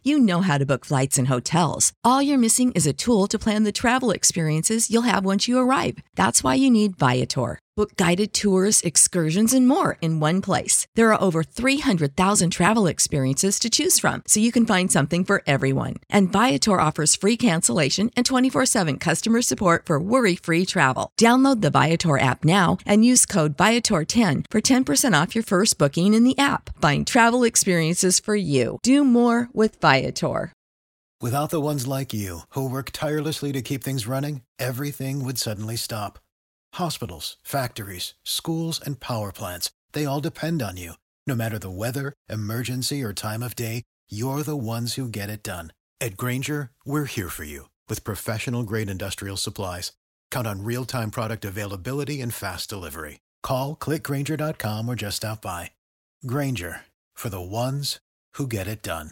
You know how to book flights and hotels. All you're missing is a tool to plan the travel experiences you'll have once you arrive. That's why you need Viator. Book guided tours, excursions, and more in one place. There are over 300,000 travel experiences to choose from, so you can find something for everyone. And Viator offers free cancellation and 24/7 customer support for worry-free travel. Download the Viator app now and use code Viator10 for 10% off your first booking in the app. Find travel experiences for you. Do more with Viator. Without the ones like you, who work tirelessly to keep things running, everything would suddenly stop. Hospitals, factories, schools, and power plants, they all depend on you. No matter the weather, emergency, or time of day, you're the ones who get it done. At Grainger, we're here for you with professional-grade industrial supplies. Count on real-time product availability and fast delivery. Call, click Grainger.com, or just stop by. Grainger, for the ones who get it done.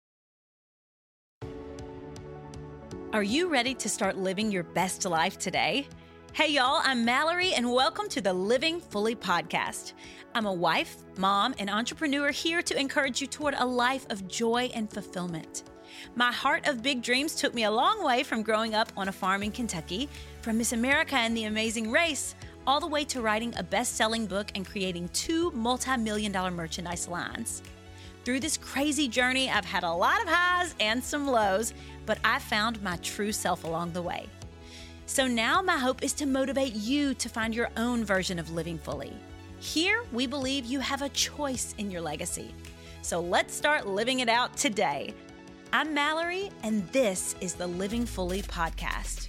Are you ready to start living your best life today? Hey y'all, I'm Mallory and welcome to the Living Fully podcast. I'm a wife, mom, and entrepreneur here to encourage you toward a life of joy and fulfillment. My heart of big dreams took me a long way from growing up on a farm in Kentucky, from Miss America and the Amazing Race, all the way to writing a best-selling book and creating 2 multi-million-dollar merchandise lines. Through this crazy journey, I've had a lot of highs and some lows, but I found my true self along the way. So now my hope is to motivate you to find your own version of living fully. Here, we believe you have a choice in your legacy. So let's start living it out today. I'm Mallory, and this is the Living Fully podcast.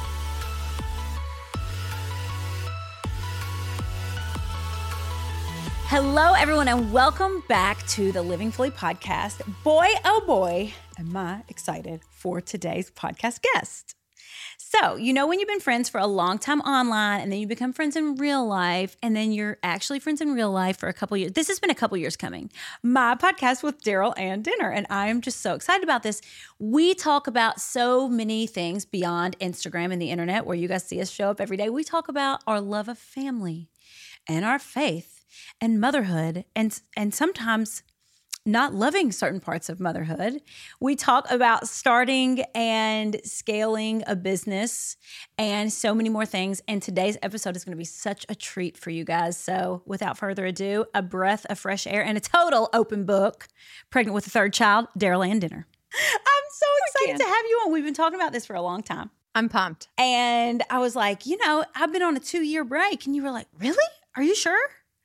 Hello, everyone, and welcome back to the Living Fully podcast. Boy, oh boy, am I excited for today's podcast guest. So, you know when you've been friends for a long time online, and then you become friends in real life, and then you're actually friends in real life for a couple years. This has been a couple years coming. My podcast with Daryl and Dinner, and I am just so excited about this. We talk about so many things beyond Instagram and the internet where you guys see us show up every day. We talk about our love of family and our faith and motherhood, and sometimes not loving certain parts of motherhood. We talk about starting and scaling a business and so many more things. And today's episode is going to be such a treat for you guys. So without further ado, a breath of fresh air and a total open book. Pregnant with a third child, Daryl Ann Dinner. I'm so excited to have you on. We've been talking about this for a long time. I'm pumped. And I was like, I've been on a 2-year break. And you were like, really? Are you sure?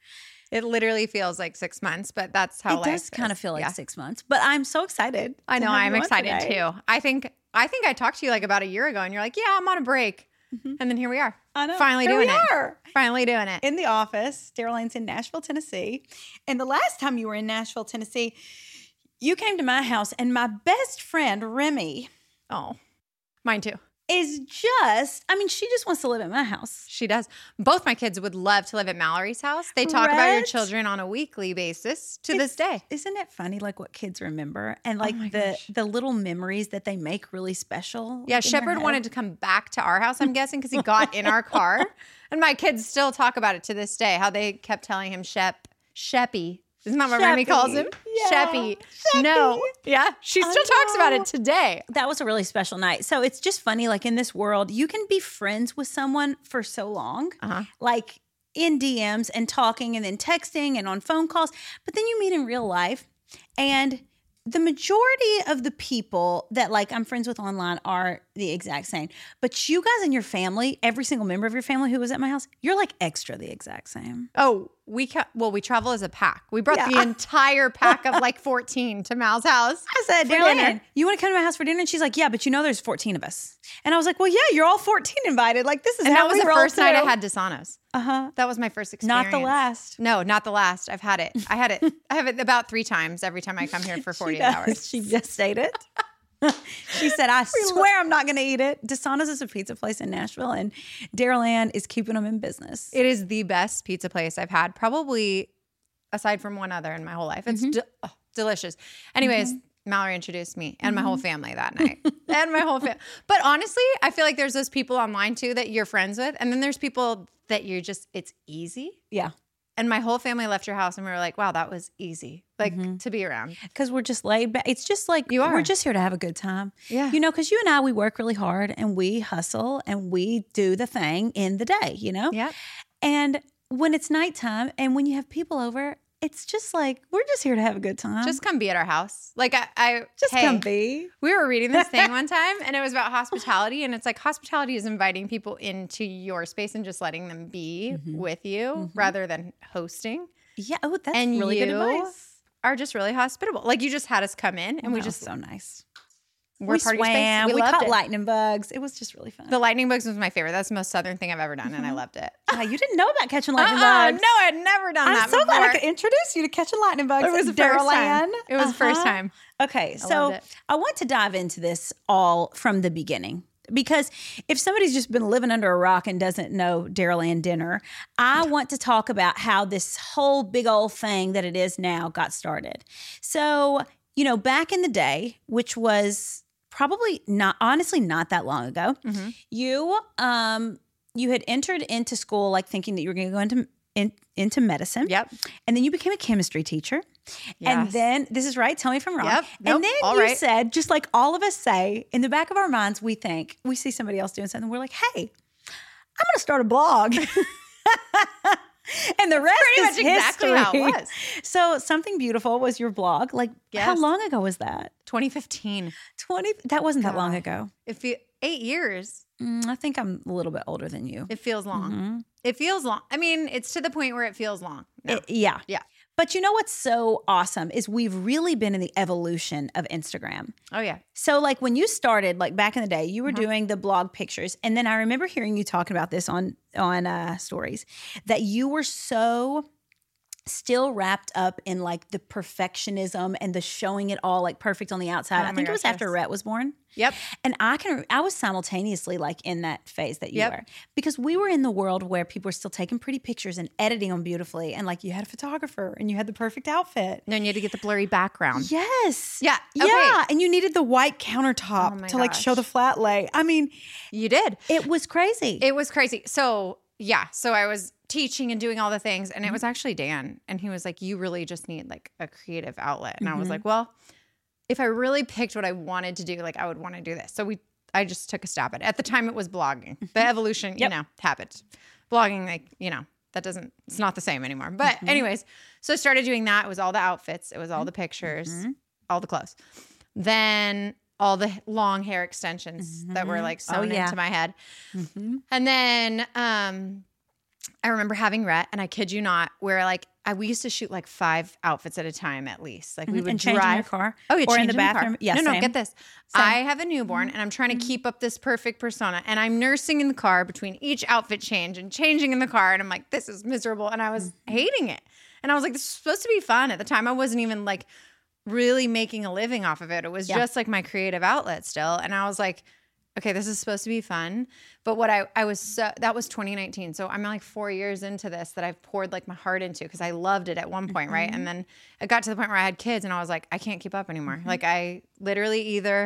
It literally feels like 6 months, but that's how life is. It does kind of feel like 6 months, but I'm so excited. I know, I'm excited too. I think I talked to you like about a year ago and you're like, yeah, I'm on a break. Mm-hmm. And then here we are. I know. Finally doing it. Finally doing it. In the office. Daryl Ann's in Nashville, Tennessee. And the last time you were in Nashville, Tennessee, you came to my house and my best friend, Remy. Oh, mine too. Is she just wants to live at my house. She does. Both my kids would love to live at Mallory's house. They talk about your children on a weekly basis to this day. Isn't it funny, like what kids remember and like the little memories that they make really special? Yeah, Shepard wanted to come back to our house, I'm guessing, because he got in our car. And my kids still talk about it to this day, how they kept telling him Sheppy. Isn't that what Remy calls him? Yeah. Sheppy. No. Yeah. She still talks about it today. That was a really special night. So it's just funny, like in this world, you can be friends with someone for so long, like in DMs and talking and then texting and on phone calls. But then you meet in real life, and the majority of the people that like I'm friends with online are the exact same. But you guys and your family, every single member of your family who was at my house, you're like extra the exact same. Oh, we travel as a pack. We brought the entire pack of like 14 to Mal's house. I said, Daryl, you want to come to my house for dinner? And she's like, yeah, but there's 14 of us. And I was like, well, yeah, you're all 14 invited. Like this is and how that was we the first night I had Desanos. That was my first experience. Not the last. No, not the last. I've had it. I have it about 3 times every time I come here for 48 hours. She just ate it. She said, I swear I'm not going to eat it. Desanos is a pizza place in Nashville, and Daryl Ann is keeping them in business. It is the best pizza place I've had, probably aside from one other in my whole life. It's delicious. Anyways, Mallory introduced me and my whole family that night. And my whole family. But honestly, I feel like there's those people online too that you're friends with. And then there's people that it's easy. Yeah. And my whole family left your house and we were like, wow, that was easy. Like to be around. Because we're just laid back. It's just like we're just here to have a good time. Yeah. You know, because you and I, we work really hard and we hustle and we do the thing in the day, you know? Yeah. And when it's nighttime and when you have people over, it's just like, we're just here to have a good time. Just come be at our house. Like I come be. We were reading this thing one time and it was about hospitality. And it's like hospitality is inviting people into your space and just letting them be with you rather than hosting. Yeah. Oh, that's And really good advice. Are just really hospitable. Like you just had us come in and we That just was so nice. we're We part of your space. swam. We loved caught it. lightning bugs. It was just really fun. The lightning bugs was my favorite. That's the most Southern thing I've ever done, and I loved it. You didn't know about catching lightning No, bugs. I had never done that I'm so before. glad I could introduce you to catching lightning bugs. It was the Daryl first time. Ann. It was the first time. Okay, loved so it. I want to dive into this all from the beginning. Because if somebody's just been living under a rock and doesn't know Daryl Ann Dinner, I want to talk about how this whole big old thing that it is now got started. So, you know, back in the day, which was probably not that long ago, you had entered into school like thinking that you were going to go into medicine. Yep. And then you became a chemistry teacher. And Yes. then, this is right, tell me if I'm wrong. Yep. Nope. And then All you right. said, just like all of us say, in the back of our minds, we think, we see somebody else doing something, we're like, hey, I'm going to start a blog. And the rest pretty is much exactly history. how it was. So Something Beautiful was your blog. Like, how Yes. long ago was that? 2015. That wasn't that long God. ago. 8 years. I think I'm a little bit older than you. It feels long. It feels long. I mean, it's to the point where it feels long. No. Yeah. Yeah. But you know what's so awesome is we've really been in the evolution of Instagram. Oh yeah. So like when you started, like back in the day, you were doing the blog pictures. And then I remember hearing you talking about this on stories, that you were so still wrapped up in like the perfectionism and the showing it all like perfect on the outside. Oh I my think it was gosh, after yes. Rhett was born. Yep. And I was simultaneously like in that phase that you Yep. were, because we were in the world where people were still taking pretty pictures and editing them beautifully. And like you had a photographer and you had the perfect outfit. Then you had to get the blurry background. Yes. Yeah, okay. Yeah. And you needed the white countertop Oh my to like show gosh. the flat lay. I mean, You did. it was crazy. It was crazy. So yeah. So I was teaching and doing all the things. And it was actually Dan. And he was like, you really just need like a creative outlet. And I was like, well, if I really picked what I wanted to do, like I would want to do this. So I just took a stab at it. At the time it was blogging. The evolution, you know, happened. Blogging, like, you know, it's not the same anymore. But anyways, so I started doing that. It was all the outfits. It was all the pictures, all the clothes. Then all the long hair extensions that were like sewn into my head. And then I remember having Rhett, and I kid you not, where like we used to shoot like 5 outfits at a time at least. Like we would and change in your car? Oh, yeah, Or in change the bathroom? car. Yeah, no, same. get this. I have a newborn, and I'm trying to keep up this perfect persona, and I'm nursing in the car between each outfit change and changing in the car, and I'm like, this is miserable, and I was hating it. And I was like, this is supposed to be fun. At the time, I wasn't even like really making a living off of it. It was just like my creative outlet still, and I was like, okay, this is supposed to be fun. But what I was that was 2019. So I'm like 4 years into this that I've poured like my heart into, because I loved it at one point, right? And then it got to the point where I had kids and I was like, I can't keep up anymore. Like I literally either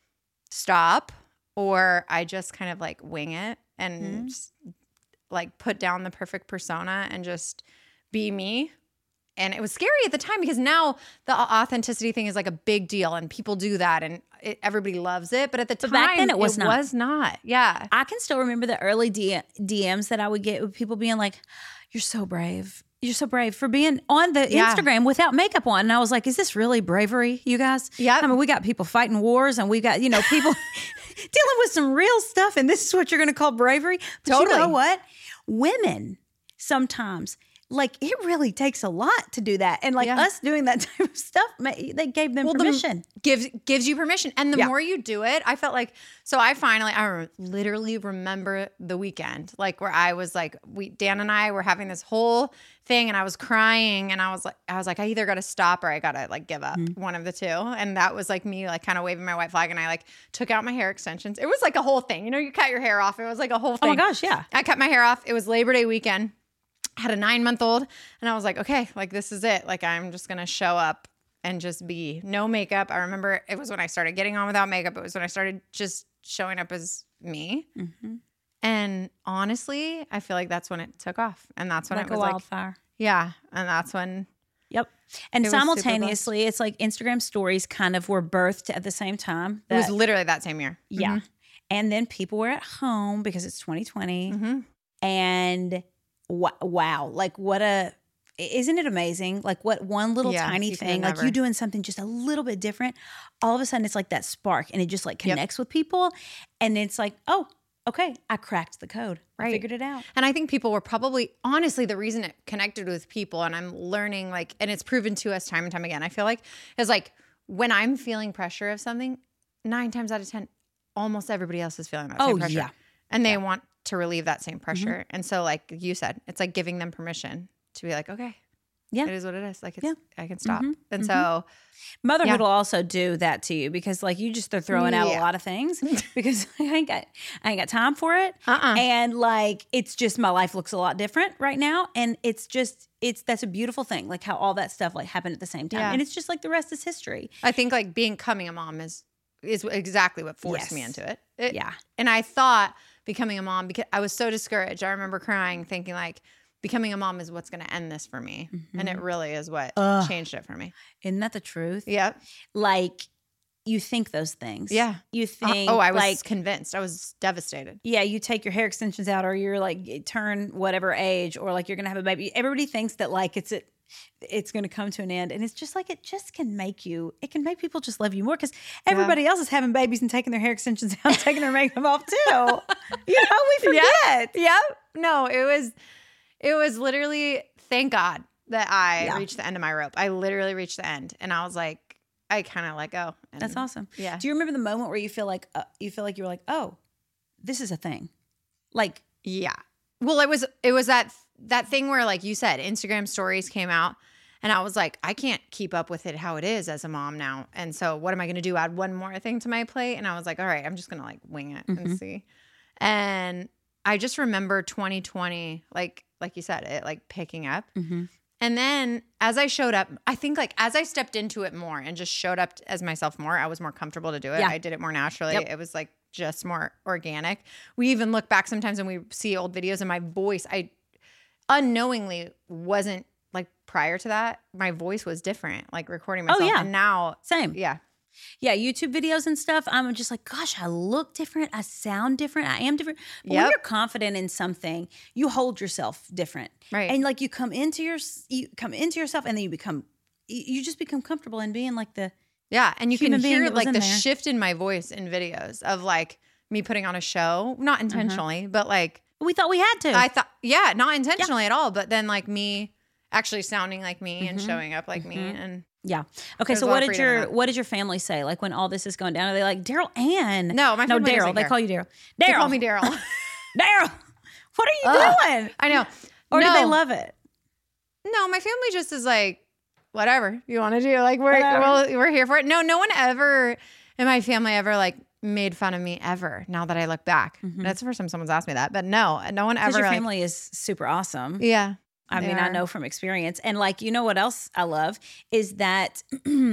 stop or I just kind of like wing it and just, like put down the perfect persona and just be me. And it was scary at the time, because now the authenticity thing is like a big deal and people do that and everybody loves it. But at the time, back then it was not. Yeah. I can still remember the early DMs that I would get with people being like, you're so brave. You're so brave for being on the Instagram without makeup on. And I was like, is this really bravery, you guys? Yep. I mean, we got people fighting wars and we got, you know, people dealing with some real stuff. And this is what you're going to call bravery? But you know Totally. what? Women sometimes, like, it really takes a lot to do that. And like us doing that type of stuff, they gave them permission. Gives you permission. And the more you do it, I felt like, so I literally remember the weekend, like where I was like, Dan and I were having this whole thing and I was crying and I was like, I either got to stop or I got to like give up, one of the two. And that was like me, like kind of waving my white flag, and I like took out my hair extensions. It was like a whole thing. You know, you cut your hair off. It was like a whole thing. Oh my gosh, yeah. I cut my hair off. It was Labor Day weekend. Had a 9-month-old, and I was like, okay, like this is it. Like I'm just going to show up and just be no makeup. I remember it was when I started getting on without makeup. It was when I started just showing up as me. And honestly, I feel like that's when it took off. And that's when Like it was a wildfire. like, Yeah. And that's when Yep. And It was super simultaneously, it's like Instagram stories kind of were birthed at the same time. it was literally that same year. Yeah. And then people were at home because it's 2020. Mm-hmm. And wow, like isn't it amazing? Like what one little tiny you thing, could've like never. you doing something just a little bit different, all of a sudden it's like that spark and it just like Yep. connects with people. And it's like, oh, okay, I cracked the code. I Right. figured it out. And I think people were probably, honestly, the reason it connected with people, and I'm learning, like, and it's proven to us time and time again, I feel like, is like when I'm feeling pressure of something, 9 times out of 10, almost everybody else is feeling that same pressure. Yeah. And they want to relieve that same pressure. And so, like you said, it's like giving them permission to be like, okay, Yeah. it is what it is. Like, it's, Yeah. I can stop. And so, Motherhood Yeah. will also do that to you because like you just they're throwing out a Yeah. lot of things because I ain't got time for it. Uh-uh. And like it's just my life looks a lot different right now. And it's that's a beautiful thing, like how all that stuff like happened at the same time. Yeah. And it's just like the rest is history. I think like becoming a mom is exactly what forced me Yes. into it. Yeah. And I thought becoming a mom, because I was so discouraged. I remember crying, thinking like, becoming a mom is what's going to end this for me. And it really is what changed it for me. Isn't that the truth? Yeah. Like you think those things. Yeah. You think I was like convinced. I was devastated. yeah, you take your hair extensions out or you're like turn whatever age or like you're going to have a baby. Everybody thinks that like it's going to come to an end. And it's just like, it can make people just love you more because everybody else is having babies and taking their hair extensions out and taking their makeup off too. We forget. Yep. No, it was literally, thank God that I reached the end of my rope. I literally reached the end and I was like, I kind of let go. And That's awesome. Yeah. Do you remember the moment where you feel like you were like, oh, this is a thing? Like, Yeah. Well, it was that thing where, like you said, Instagram stories came out and I was like, I can't keep up with it how it is as a mom now. And so what am I going to do? Add one more thing to my plate? And I was like, all right, I'm just going to like wing it and see. And I just remember 2020, like you said, it like picking up. And then as I showed up, I think like as I stepped into it more and just showed up as myself more, I was more comfortable to do it. Yeah. I did it more naturally. Yep. It was like just more organic. We even look back sometimes and we see old videos and my voice, I unknowingly wasn't like prior to that, my voice was different, like recording myself. yeah. And now, same. yeah. Yeah, YouTube videos and stuff, I'm just like, gosh, I look different. I sound different. I am different. But when Yep. you're confident in something, you hold yourself different. Right. And like you come into yourself and then you just become comfortable in being like the Yeah. And you can human being hear that was like in the there. shift in my voice in videos of like me putting on a show, not intentionally, but like we thought we had to. I thought, yeah, not intentionally at all, but then like me actually sounding like me and showing up like me. And yeah. Okay, There's so a lot of freedom in that. what did your family say? Like when all this is going down, are they like, Daryl Ann? No, my family Daryl. doesn't They care. call you Daryl. they Daryl. call me Daryl. Daryl. What are you Ugh. doing? I know. Or do No. they love it? No, my family just is like, whatever you want to do. Like Whatever. we're here for it. No one ever in my family ever like made fun of me ever. Now that I look back, that's the first time someone's asked me that. But no one Because ever. your like- family is super awesome. yeah. I they mean, I are. know from experience. And like, you know what else I love is that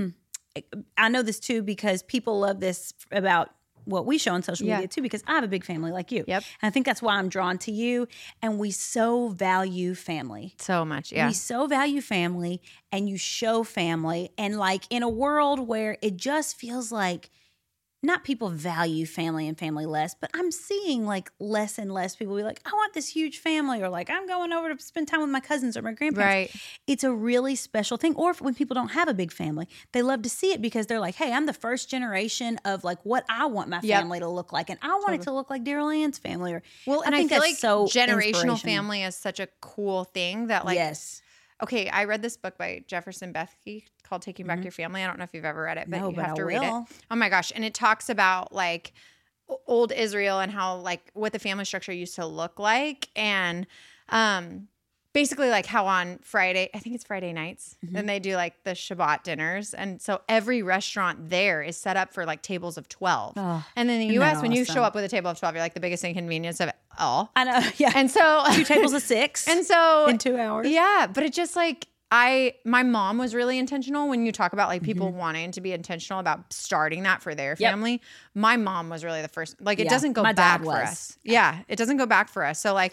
I know this too because people love this about what we show on social Yeah. media too because I have a big family like you. Yep. And I think that's why I'm drawn to you. And we so value family. So much. Yeah. We so value family and you show family. And like in a world where it just feels like not people value family and family less, but I'm seeing like less and less people be like, I want this huge family, or like, I'm going over to spend time with my cousins or my grandparents. Right. It's a really special thing. Or when people don't have a big family, they love to see it because they're like, hey, I'm the first generation of like what I want my Yep. family to look like. And I want it to look like Daryl Ann's family. Or Well, and I think feel that's like so generational inspirational. family is such a cool thing that like, yes. okay, I read this book by Jefferson Bethke called Taking Back Your Family. I don't know if you've ever read it, but No, you but have I to read will. it. Oh my gosh. And it talks about like old Israel and how like what the family structure used to look like. And basically like how on Friday, I think it's Friday nights, then they do like the Shabbat dinners. And so every restaurant there is set up for like tables of 12. Oh, and in the isn't that US, when you awesome? show up with a table of 12, you're like the biggest inconvenience of it all. I know. Yeah. And so 2 tables of 6 and so in 2 hours. yeah, but it just like my mom was really intentional when you talk about like people wanting to be intentional about starting that for their Yep. family. My mom was really the first, like it Yeah, doesn't go my back dad for was. us. Yeah, it doesn't go back for us. So like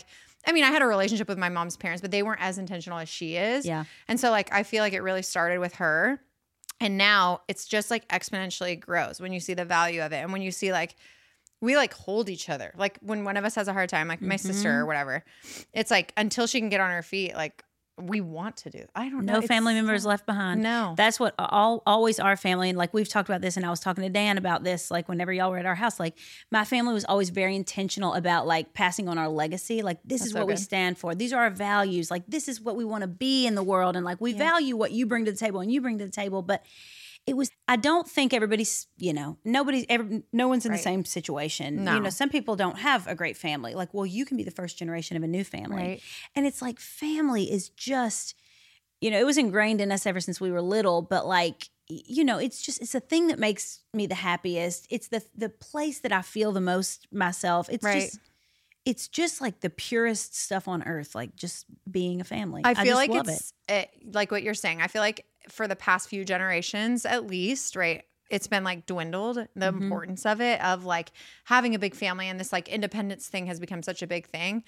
I mean, I had a relationship with my mom's parents, but they weren't as intentional as she is. Yeah. And so like, I feel like it really started with her. And now it's just like exponentially grows when you see the value of it. And when you see like, we like hold each other. Like when one of us has a hard time, like my sister or whatever, it's like until she can get on her feet, like we want to do. I don't know. No family members left behind. No. That's what always our family. And like we've talked about this, and I was talking to Dan about this, like whenever y'all were at our house, like my family was always very intentional about like passing on our legacy. Like this is what we stand for. These are our values. Like this is what we want to be in the world. And like we value what you bring to the table and you bring to the table. But I don't think everybody's, no one's in the same situation. No. Some people don't have a great family. Like, well, you can be the first generation of a new family. Right. And it's like family is just, it was ingrained in us ever since we were little, but like, it's a thing that makes me the happiest. It's the place that I feel the most myself. It's just like the purest stuff on earth, like just being a family. I feel like love it's like what you're saying. I feel like for the past few generations, at least, right, it's been like dwindled, the importance of it, of like having a big family, and this like independence thing has become such a big thing.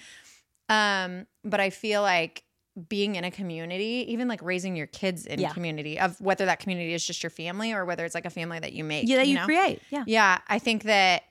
But I feel like being in a community, even like raising your kids in a community, of whether that community is just your family or whether it's like a family that you make. Yeah, that you create. Yeah. Yeah. I think that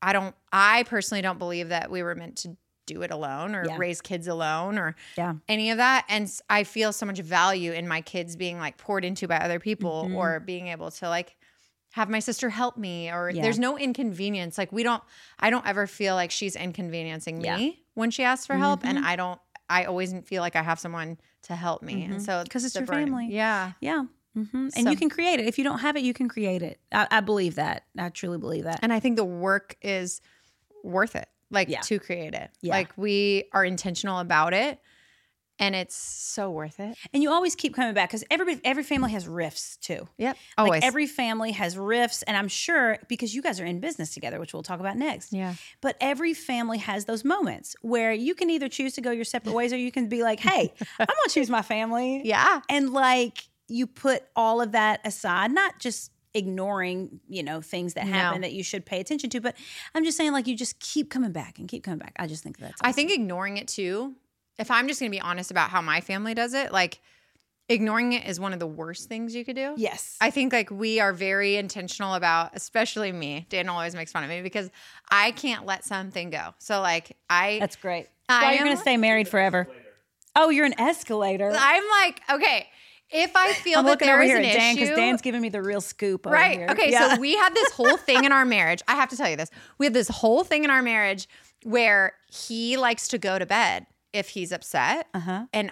I personally don't believe that we were meant to do it alone or raise kids alone or any of that. And I feel so much value in my kids being like poured into by other people or being able to like have my sister help me or there's no inconvenience. Like I don't ever feel like she's inconveniencing me when she asks for help. And I always feel like I have someone to help me. And so because it's your family. Yeah. Yeah. Mm-hmm. And you can create it. If you don't have it, you can create it. I believe that. I truly believe that. And I think the work is worth it. Like to create it. Yeah. Like we are intentional about it and it's so worth it. And you always keep coming back because every family has rifts too. Yep. Like always. Every family has rifts. And I'm sure because you guys are in business together, which we'll talk about next. Yeah. But every family has those moments where you can either choose to go your separate ways or you can be like, hey, I'm going to choose my family. Yeah. And like you put all of that aside, not just ignoring, things that happen that you should pay attention to. But I'm just saying, like, you just keep coming back and keep coming back. I just think that's awesome. I think ignoring it too, if I'm just going to be honest about how my family does it, like ignoring it is one of the worst things you could do. Yes. I think like we are very intentional about, especially me, Dan always makes fun of me because I can't let something go. So like That's great. Why you're going to stay married forever. Oh, you're an escalator. I'm like, okay. If I feel that there is an issue, because Dan's giving me the real scoop. Right. Over here. Okay. Yeah. So we had this whole thing in our marriage. I have to tell you this. We had this whole thing in our marriage where he likes to go to bed if he's upset. And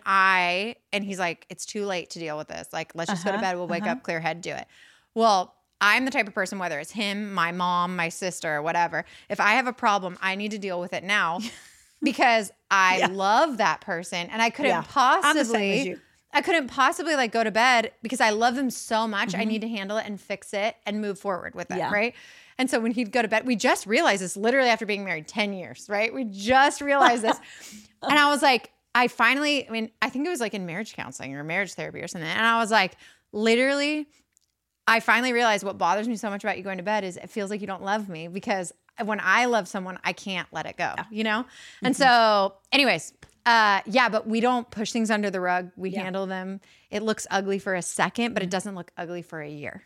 he's like, it's too late to deal with this. Like, let's just go to bed. We'll wake up, clear head, do it. Well, I'm the type of person, whether it's him, my mom, my sister, or whatever, if I have a problem, I need to deal with it now because I love that person and I couldn't possibly. I'm the same as you. I couldn't possibly like go to bed because I love him so much. I need to handle it and fix it and move forward with it, right? And so when he'd go to bed, we just realized this literally after being married 10 years, right? We just realized this. And I was like, I think it was like in marriage counseling or marriage therapy or something. And I was like, literally, I finally realized what bothers me so much about you going to bed is it feels like you don't love me because when I love someone, I can't let it go, And so anyways, but we don't push things under the rug. We handle them. It looks ugly for a second, but it doesn't look ugly for a year,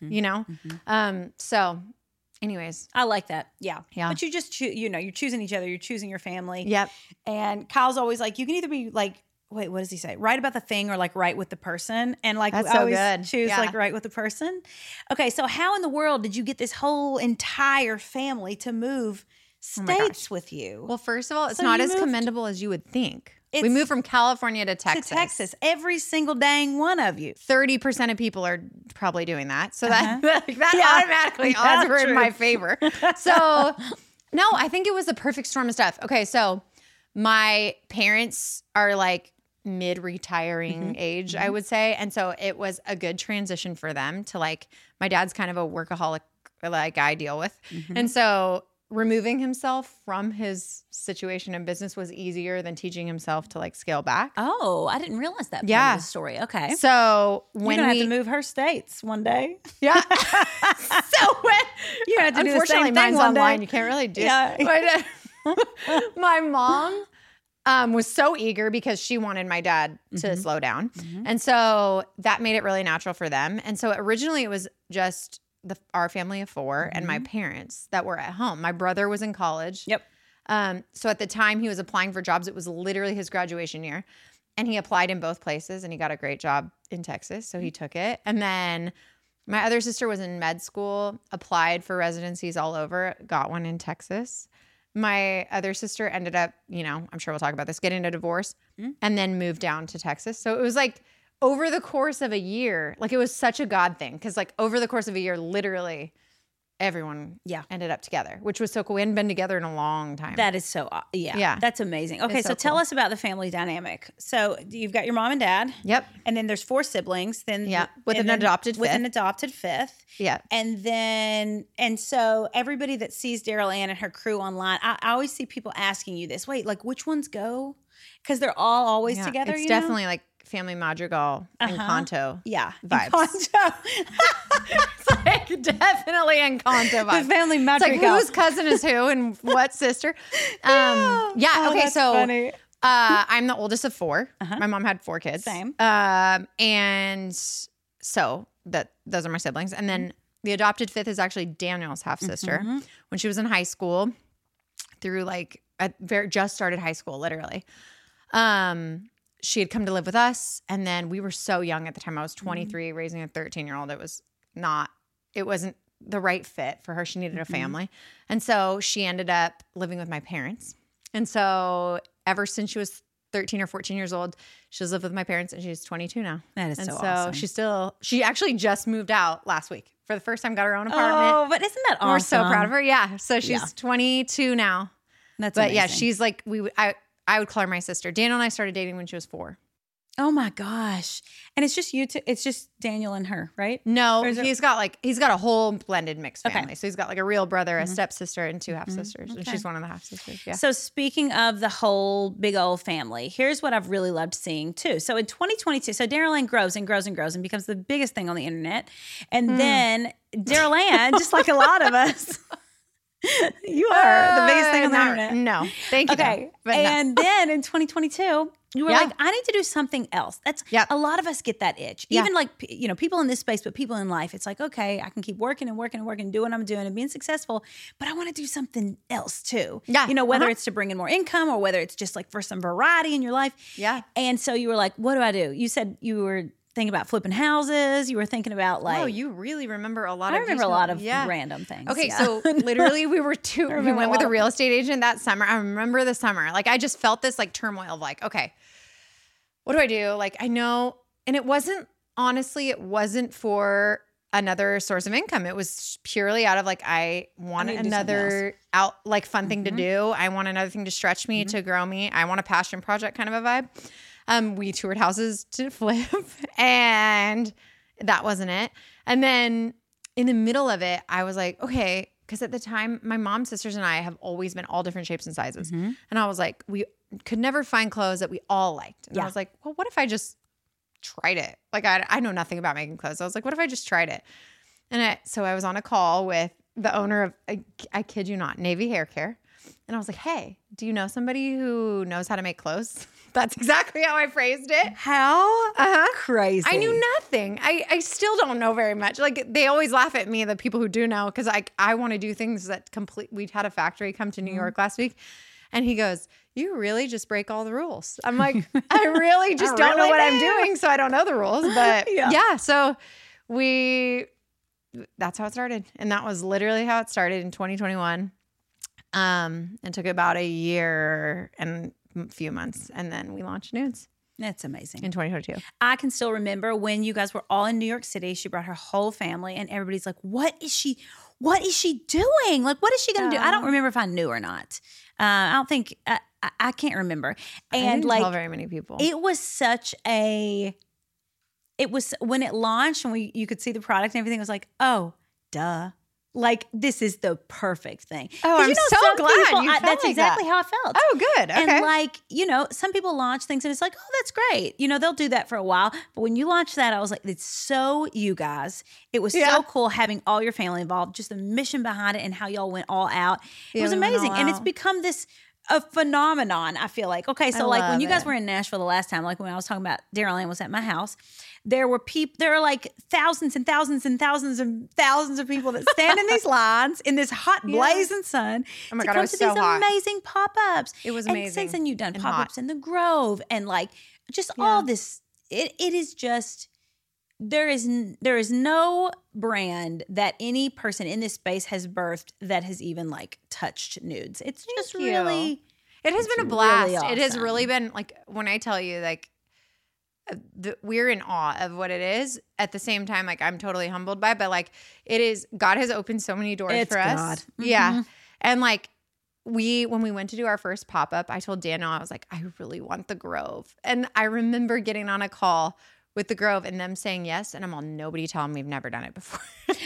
So anyways. I like that. Yeah. Yeah. But you just, you're choosing each other. You're choosing your family. Yep. And Kyle's always like, you can either be like, wait, what does he say? Right about the thing or like right with the person. And like, that's I so always good. choose like right with the person. Okay. So how in the world did you get this whole entire family to move states with you? Well, first of all, it's not as commendable as you would think. We moved from California to Texas. Every single dang one of you. 30% of people are probably doing that. So that automatically odds were in my favor. So no, I think it was the perfect storm of stuff. Okay, so my parents are like mid-retiring age, I would say. And so it was a good transition for them to like, my dad's kind of a workaholic like I deal with. And so removing himself from his situation in business was easier than teaching himself to like scale back. Oh, I didn't realize that part of the story. Okay. So when you're gonna have to move her states one day. Yeah. So when you have to do the same unfortunately thing mine's one online. day. You can't really do it. My mom was so eager because she wanted my dad to slow down. And so that made it really natural for them. And so originally it was just our family of 4 and my parents that were at home. My brother was in college. Yep. So at the time he was applying for jobs, it was literally his graduation year. And he applied in both places and he got a great job in Texas. So he took it. And then my other sister was in med school, applied for residencies all over, got one in Texas. My other sister ended up, I'm sure we'll talk about this, getting a divorce and then moved down to Texas. So it was like over the course of a year, like it was such a God thing. Cause like over the course of a year, literally everyone ended up together, which was so cool. We hadn't been together in a long time. That is so, that's amazing. Okay, so tell us about the family dynamic. So you've got your mom and dad. Yep. And then there's 4 siblings. With an adopted fifth. Yeah. And so everybody that sees Daryl Ann and her crew online, I always see people asking you this. Wait, like which ones go? Because they're all always together. It's definitely like family Madrigal and Encanto. Yeah. Vibes. Encanto. It's like definitely Encanto vibes. The family Madrigal. It's like whose cousin is who and what sister. Okay. So funny. I'm the oldest of 4. My mom had 4 kids. Same. And so those are my siblings. And then the adopted 5th is actually Daniel's half sister. When she was in high school, through like just started high school, literally. She had come to live with us, and then we were so young at the time. I was 23, raising a 13-year-old. It wasn't the right fit for her. She needed a family. And so she ended up living with my parents. And so ever since she was 13 or 14 years old, she's lived with my parents, and she's 22 now. That is and so awesome. She actually just moved out last week for the first time, got her own apartment. Oh, but isn't that awesome? We're so proud of her. Yeah. So she's 22 now. That's But amazing. yeah, she's like, I would call her my sister. Daniel and I started dating when she was 4. Oh my gosh. And it's just you two, it's just Daniel and her, right? No, he's got a whole blended mixed family. Okay. So he's got like a real brother, a stepsister, and 2 half sisters. And she's one of the half sisters. Yeah. So speaking of the whole big old family, here's what I've really loved seeing too. So in 2022, so Daryl Ann grows and grows and grows and becomes the biggest thing on the internet. And then Daryl Ann, just like a lot of us, you are the biggest thing on the internet. No, thank you. Okay. But and then in 2022, you were like, I need to do something else. That's a lot of us get that itch. Even like, people in this space, but people in life, it's like, okay, I can keep working and working and working, doing what I'm doing and being successful, but I want to do something else too. Yeah. Whether it's to bring in more income or whether it's just like for some variety in your life. Yeah. And so you were like, what do I do? You said you were thinking about flipping houses. You were thinking about like, oh, you really remember a lot. I remember a lot of random things. Okay, so literally we went with a real estate agent that summer. I remember the summer. Like I just felt this like turmoil of like, okay, what do I do? Like I know, and it wasn't for another source of income. It was purely out of like, I want another fun thing to do. I want another thing to stretch me, to grow me. I want a passion project kind of a vibe. We toured houses to flip and that wasn't it. And then in the middle of it, I was like, okay, because at the time, my mom, sisters, and I have always been all different shapes and sizes. And I was like, we could never find clothes that we all liked. And I was like, well, what if I just tried it? Like, I know nothing about making clothes. I was like, what if I just tried it? And so I was on a call with the owner of, I kid you not, Navy Hair Care. And I was like, hey, do you know somebody who knows how to make clothes? That's exactly how I phrased it. How crazy. I knew nothing. I still don't know very much. Like they always laugh at me, the people who do know, because I want to do things that we'd had a factory come to New York last week. And he goes, you really just break all the rules. I'm like, I really just don't know what I'm doing. So I don't know the rules. But so that's how it started. And that was literally how it started in 2021. It took about a year and a few months, and then we launched Nudes. That's amazing. In 2022. I can still remember when you guys were all in New York City. She brought her whole family, and everybody's like, what is she doing? Like, what is she going to do? I don't remember if I knew or not. I don't think, I can't remember. And I didn't like, tell very many people. It was when it launched and you could see the product and everything, it was like, oh, duh. Like, this is the perfect thing. Oh, I'm so glad you felt that's like exactly that. how I felt. Oh, good. Okay. And like, some people launch things and it's like, oh, that's great. They'll do that for a while. But when you launched that, I was like, it's so you guys. It was so cool having all your family involved, just the mission behind it and how y'all went all out. It was amazing. And it's become this a phenomenon, I feel like. Okay, so like when you guys it. were in Nashville the last time, like when I was talking about Daryl Ann was at my house, there were like thousands and thousands and thousands and thousands of people that stand in these lines in this hot blazing sun Oh my to God, it come was to so these hot. amazing pop-ups. It was And amazing since then you've done and pop-ups hot. in the Grove and like just all this. It is just there is no brand that any person in this space has birthed that has even like touched nudes. It's just you. really. It has been a It's blast. really It has awesome. really been like when I tell you like we're in awe of what it is. At the same time, like I'm totally humbled by it, but like it is God has opened so many doors It's for us. God. Yeah. And like when we went to do our first pop-up, I told Daniel, I was like, I really want the Grove. And I remember getting on a call with the Grove and them saying yes. And I'm all, nobody tell them we've never done it before.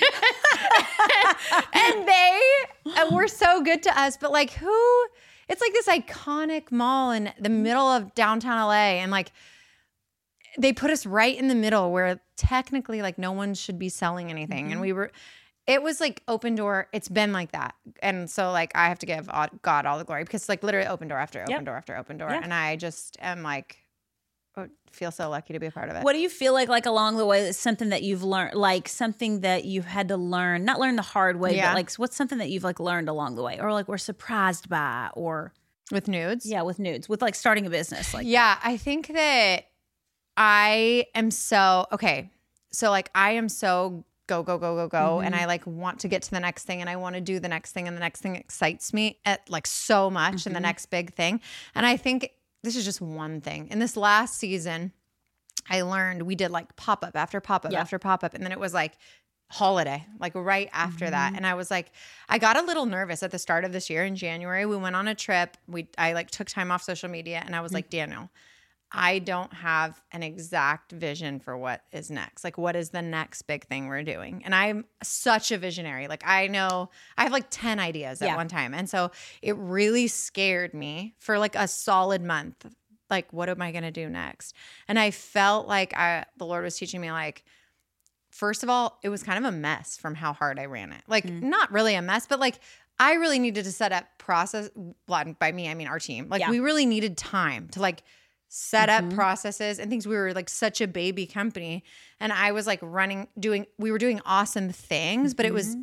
And they were so good to us. But like it's like this iconic mall in the middle of downtown LA. And like they put us right in the middle where technically like no one should be selling anything. And it was like open door. It's been like that. And so like I have to give God all the glory because it's like literally open door after open door after open door. Yep. And I just am like, feel so lucky to be a part of it. What do you feel like along the way that's something that you've learned, like something that you've had to learn, not learn the hard way, but like what's something that you've like learned along the way or like were surprised by or With nudes? yeah, with nudes, with like starting a business like Yeah, I think that I am so, okay. So like I am so go, and I like want to get to the next thing and I want to do the next thing and the next thing excites me at like so much and the next big thing. And I think this is just one thing. In this last season, I learned we did like pop-up after pop-up after pop-up. And then it was like holiday, like right after that. And I was like, I got a little nervous at the start of this year in January. We went on a trip. I like took time off social media and I was like, Daniel, I don't have an exact vision for what is next. Like, what is the next big thing we're doing? And I'm such a visionary. Like, I know I have like 10 ideas at one time. And so it really scared me for like a solid month. Like, what am I going to do next? And I felt like the Lord was teaching me like, first of all, it was kind of a mess from how hard I ran it. Like, not really a mess, but like, I really needed to set up process. By me, I mean our team. Like, we really needed time to like set up processes and things. We were like such a baby company. And I was like we were doing awesome things, but it was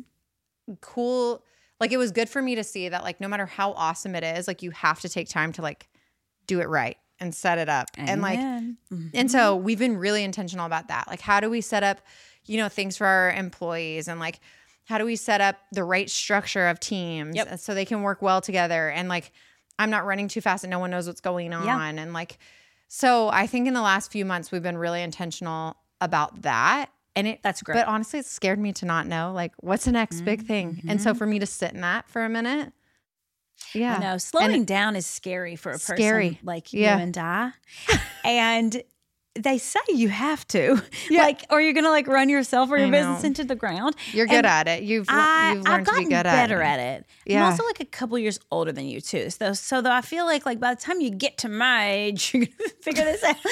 cool. Like it was good for me to see that like no matter how awesome it is, like you have to take time to like do it right and set it up. And like, and so we've been really intentional about that. Like how do we set up, things for our employees and like, how do we set up the right structure of teams so they can work well together? And like, I'm not running too fast and no one knows what's going on. And like, so I think in the last few months, we've been really intentional about that. And that's great. But honestly, it scared me to not know like what's the next big thing. And so for me to sit in that for a minute. Yeah. I know. Slowing down is scary for a person like you and I. And they say you have to, like, or you're going to like run yourself or your business into the ground. You're good at it. You've learned to be good at it. I've gotten better at it. I'm also like a couple years older than you too. So I feel like by the time you get to my age, you're going to figure this out.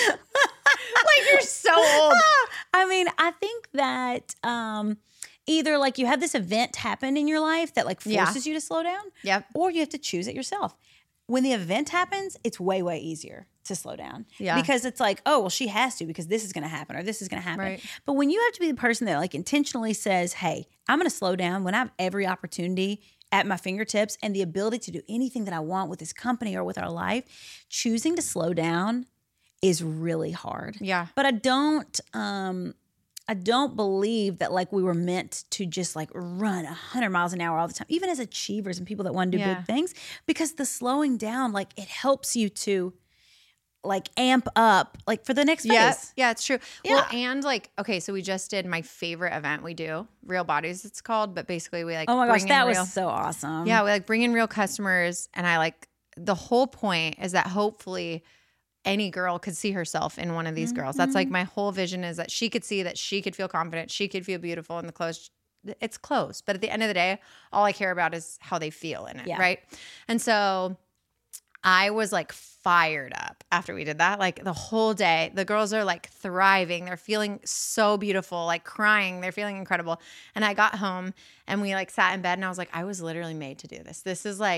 Like you're so old. I mean, I think that either like you have this event happen in your life that like forces you to slow down, or you have to choose it yourself. When the event happens, it's way, way easier to slow down. Yeah. Because it's like, oh, well, she has to because this is going to happen or this is going to happen. Right. But when you have to be the person that like intentionally says, hey, I'm going to slow down when I have every opportunity at my fingertips and the ability to do anything that I want with this company or with our life, choosing to slow down is really hard. Yeah. But I don't believe that like we were meant to just like run 100 miles an hour all the time, even as achievers and people that want to do big things, because the slowing down, like it helps you to like amp up like for the next phase. Yeah, it's true. Yeah. Well, and like, okay, so we just did my favorite event we do, Real Bodies it's called, but basically we like, oh my gosh, that was so awesome. Yeah, we like bring in real customers and I like, the whole point is that hopefully any girl could see herself in one of these girls. That's like my whole vision is that she could see that she could feel confident, she could feel beautiful in the clothes. It's clothes, but at the end of the day, all I care about is how they feel in it, right? And so I was like fired up after we did that. Like the whole day, the girls are like thriving. They're feeling so beautiful, like crying. They're feeling incredible. And I got home and we like sat in bed and I was like, I was literally made to do this. This is like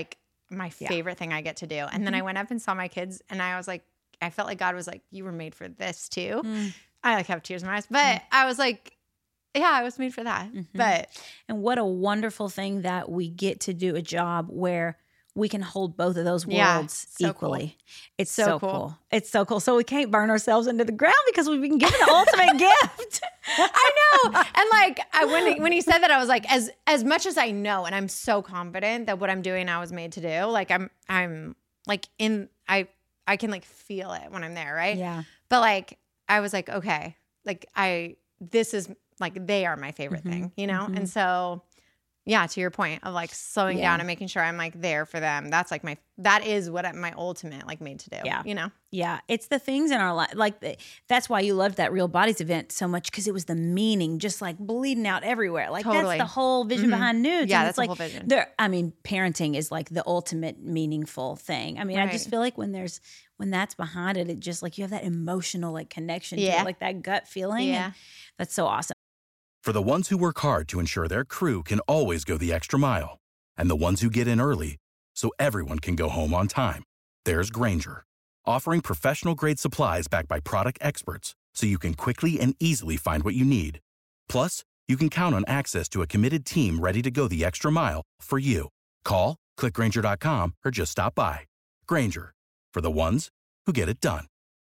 my favorite thing I get to do. And then I went up and saw my kids and I was like, I felt like God was like, you were made for this too. I like have tears in my eyes, but I was like, yeah, I was made for that. And what a wonderful thing that we get to do a job where we can hold both of those worlds equally. Cool. It's so cool. It's so cool. So we can't burn ourselves into the ground because we've been given the ultimate gift. I know. And like when he said that, I was like, as much as I know, and I'm so confident that what I'm doing I was made to do, like I'm like I can like feel it when I'm there, right? Yeah. But like I was like, okay, like this is like they are my favorite thing, you know? And so yeah, to your point of like slowing down and making sure I'm like there for them. That's like that is what my ultimate like made to do, you know? Yeah. It's the things in our life. Like that's why you loved that Real Bodies event so much, because it was the meaning just like bleeding out everywhere. Like that's the whole vision behind Nudes. Yeah, and that's like, the whole vision. Parenting is like the ultimate meaningful thing. I mean, I just feel like when that's behind it, it just like you have that emotional like connection to it, like that gut feeling. Yeah. And that's so awesome. For the ones who work hard to ensure their crew can always go the extra mile, and the ones who get in early so everyone can go home on time, there's Grainger, offering professional-grade supplies backed by product experts so you can quickly and easily find what you need. Plus, you can count on access to a committed team ready to go the extra mile for you. Call, click Grainger.com, or just stop by. Grainger, for the ones who get it done.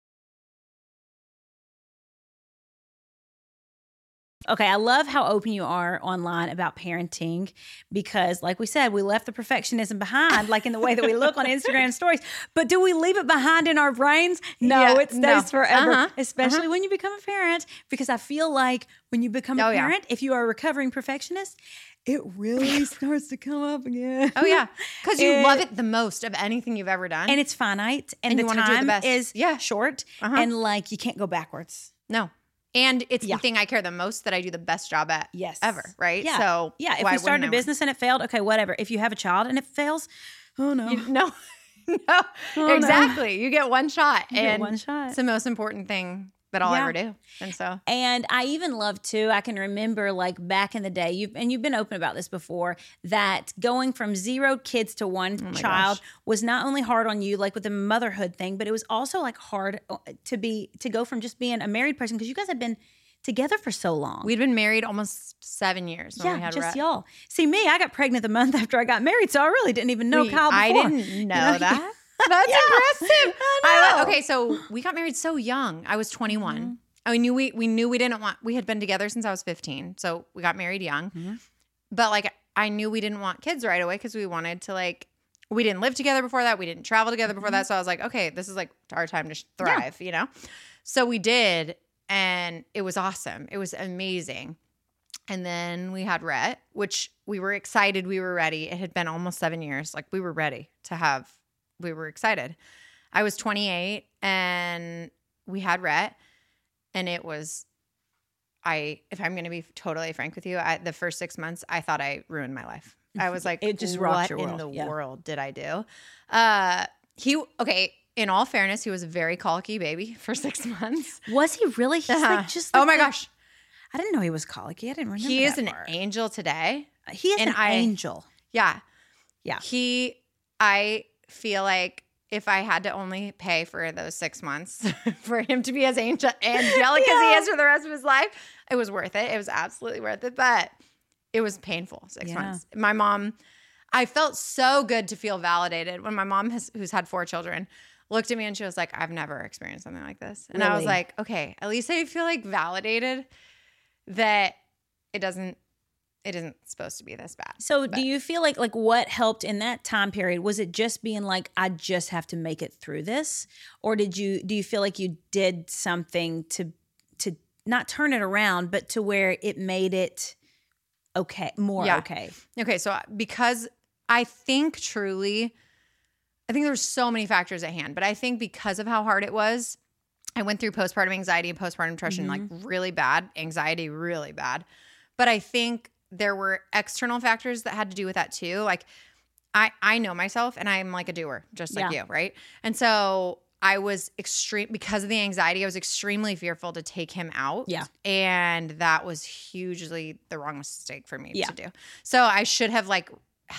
Okay, I love how open you are online about parenting because, like we said, we left the perfectionism behind, like in the way that we look on Instagram stories. But do we leave it behind in our brains? No, it stays forever, especially when you become a parent, because I feel like when you become a parent, if you are a recovering perfectionist, it really starts to come up again. Oh, yeah. Because you love it the most of anything you've ever done. And it's finite. And the you want to do the time best. is short. And like you can't go backwards. No. And it's the thing I care the most that I do the best job at ever, right? Yeah. So if you started a business and it failed, okay, whatever. If you have a child and it fails, oh no. No, exactly. No. You get one shot. You get one shot. It's the most important thing that I'll ever do. And I even love too, I can remember like back in the day, you've been open about this before, that going from 0 kids to 1 child was not only hard on you, like with the motherhood thing, but it was also like hard to go from just being a married person, because you guys had been together for so long. We'd been married almost 7 years when we had just y'all. See me, I got pregnant the month after I got married, so I really didn't even know Kyle before. I didn't know that. That's impressive. Okay, so we got married so young. I was 21. I knew we didn't want. We had been together since I was 15, so we got married young. But like, I knew we didn't want kids right away because we wanted to like. We didn't live together before that. We didn't travel together before that. So I was like, okay, this is like our time to thrive, you know. So we did, and it was awesome. It was amazing. And then we had Rhett, which we were excited. We were ready. It had been almost 7 years. Like we were ready to have. We were excited. I was 28 and we had Rhett, and it was, if I'm going to be totally frank with you, the first 6 months, I thought I ruined my life. I was like, it just rocked your world. world. What in the world did I do? In all fairness, he was a very colicky baby for 6 months. Was he really? He's like just like, oh my gosh. I didn't know he was colicky. I didn't remember He is that an part. angel today. He is an angel. Yeah. Yeah. I feel like if I had to only pay for those 6 months for him to be as angelic as he is for the rest of his life, it was worth it. It was absolutely worth it. But it was painful, 6 months. My mom, I felt so good to feel validated when my mom, who's had 4 children, looked at me and she was like, I've never experienced something like this. And I was like, okay, at least I feel like validated that it isn't supposed to be this bad. So do you feel like what helped in that time period? Was it just being like, I just have to make it through this? Or do you feel like you did something to not turn it around, but to where it made it okay, more okay? Okay, so because I think there's so many factors at hand, but I think because of how hard it was, I went through postpartum anxiety and postpartum depression, like really bad, anxiety really bad. But I think there were external factors that had to do with that too. Like I know myself and I'm like a doer, just like you, right? And so I was because of the anxiety, I was extremely fearful to take him out. Yeah. And that was hugely the wrong mistake for me to do. So I should have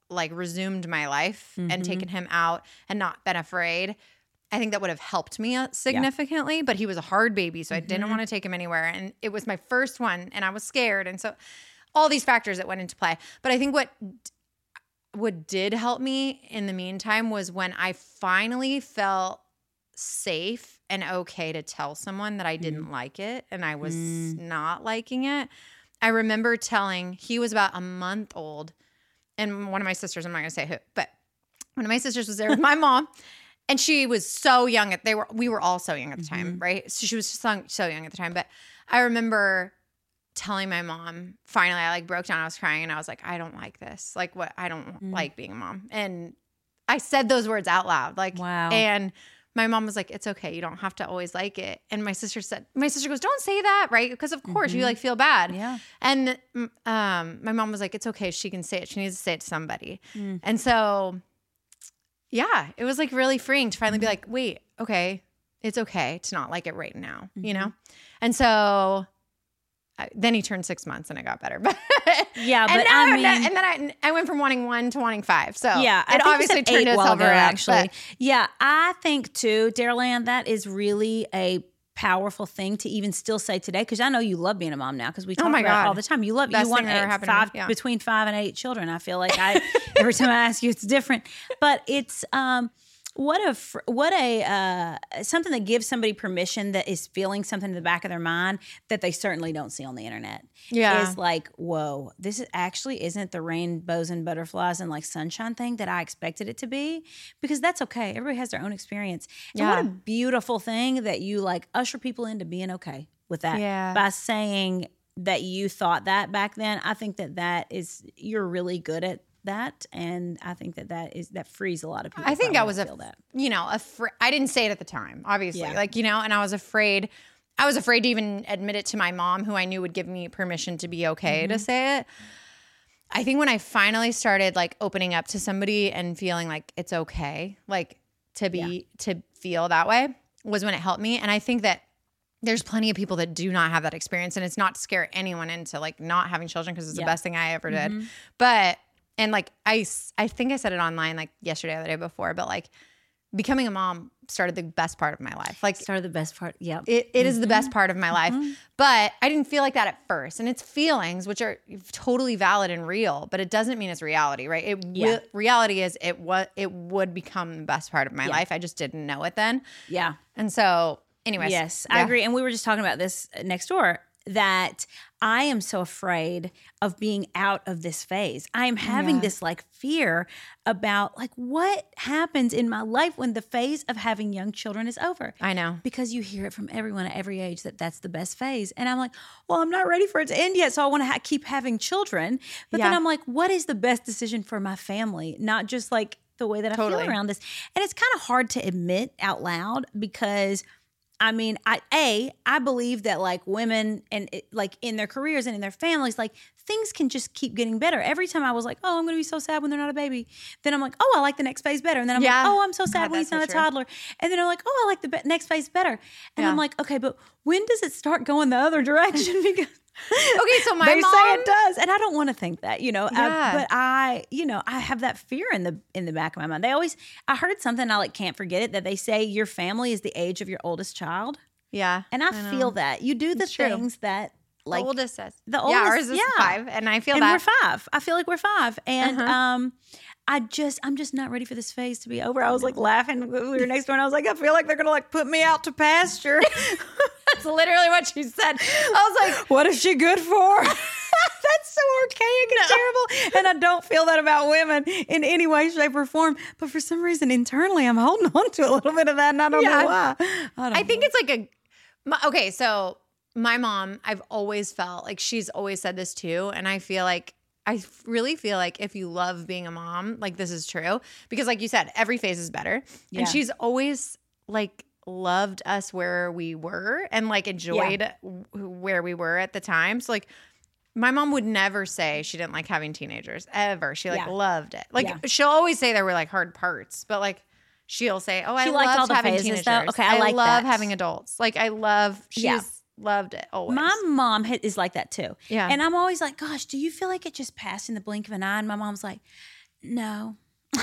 like resumed my life and taken him out and not been afraid, I think that would have helped me significantly. But he was a hard baby, so I didn't want to take him anywhere. And it was my first one, and I was scared. And so all these factors that went into play. But I think what did help me in the meantime was when I finally felt safe and okay to tell someone that I didn't like it and I was not liking it. I remember he was about a month old, and one of my sisters, I'm not going to say who, but one of my sisters was there with my mom, and she was so young. We were all so young at the time, right? So she was just so young at the time. But I remember telling my mom, finally, I like broke down. I was crying, and I was like, I don't like this. Like, what? I don't like being a mom. And I said those words out loud. Like, wow. And my mom was like, it's okay. You don't have to always like it. And my sister goes, don't say that, right? Because of course you like feel bad. Yeah. And my mom was like, it's okay. She can say it. She needs to say it to somebody. And so, yeah, it was like really freeing to finally be like, wait, okay, it's okay to not like it right now, you know? And so then he turned 6 months and it got better. But yeah, but and then I went from wanting 1 to wanting 5. So yeah, it obviously turned itself around. Actually, yeah, I think too, Daryl Ann, that is really a powerful thing to even still say today, because I know you love being a mom now, because we talk about it all the time. You love it. You want between 5 and 8 children. I feel like every time I ask you, it's different. But it's something that gives somebody permission, that is feeling something in the back of their mind that they certainly don't see on the internet. Yeah. Is like, whoa, this actually isn't the rainbows and butterflies and like sunshine thing that I expected it to be, because that's okay. Everybody has their own experience. And what a beautiful thing that you like usher people into being okay with that by saying that you thought that back then. I think that is, you're really good at that, and I think that frees a lot of people. I think I was I didn't say it at the time, obviously, and I was afraid. I was afraid to even admit it to my mom, who I knew would give me permission to be okay to say it. I think when I finally started like opening up to somebody and feeling like it's okay, like to feel that way, was when it helped me. And I think that there's plenty of people that do not have that experience, and it's not to scare anyone into like not having children, because it's the best thing I ever did. But and like I think I said it online like yesterday or the day before, but like becoming a mom started the best part of my life. Like started the best part. Yeah. It is the best part of my life. But I didn't feel like that at first. And it's feelings, which are totally valid and real, but it doesn't mean it's reality, right? Reality is it would become the best part of my life. I just didn't know it then. Yeah. And so anyways. Yes, I agree. And we were just talking about this next door, that I am so afraid of being out of this phase. I am having this like fear about like what happens in my life when the phase of having young children is over. I know. Because you hear it from everyone at every age that that's the best phase. And I'm like, well, I'm not ready for it to end yet, so I want to keep having children. But then I'm like, what is the best decision for my family? Not just like the way that I feel around this. And it's kind of hard to admit out loud, because I mean, I believe that like women and like in their careers and in their families, like things can just keep getting better. Every time I was like, oh, I'm going to be so sad when they're not a baby. Then I'm like, oh, I like the next phase better. And then I'm like, oh, I'm so sad when he's not a toddler. And then I'm like, oh, I like the next phase better. And I'm like, okay, but when does it start going the other direction? Because okay, so they say it does, and I don't want to think that, but I have that fear in the back of my mind. I heard something, I like can't forget it, that they say your family is the age of your oldest child. Yeah, and I feel that you do the things that like the oldest says. The oldest, ours is 5, and I feel and that we're 5. I feel like we're 5, and I'm just not ready for this phase to be over. I was like laughing. We were next door, and I was like, I feel like they're gonna like put me out to pasture. That's literally what she said. I was like, what is she good for? That's so archaic and terrible. And I don't feel that about women in any way, shape, or form. But for some reason, internally, I'm holding on to a little bit of that, and I don't know why. I think it's like so my mom, I've always felt like she's always said this too. And I really feel like if you love being a mom, like this is true. Because like you said, every phase is better. Yeah. And she's always like loved us where we were and like enjoyed where we were at the time. So like my mom would never say she didn't like having teenagers ever. She like loved it. Like she'll always say there were like hard parts, but like she'll say, oh, I loved having teenagers. Though. Okay, I love having adults. Like she's loved it always. My mom is like that too. Yeah. And I'm always like, gosh, do you feel like it just passed in the blink of an eye? And my mom's like, No.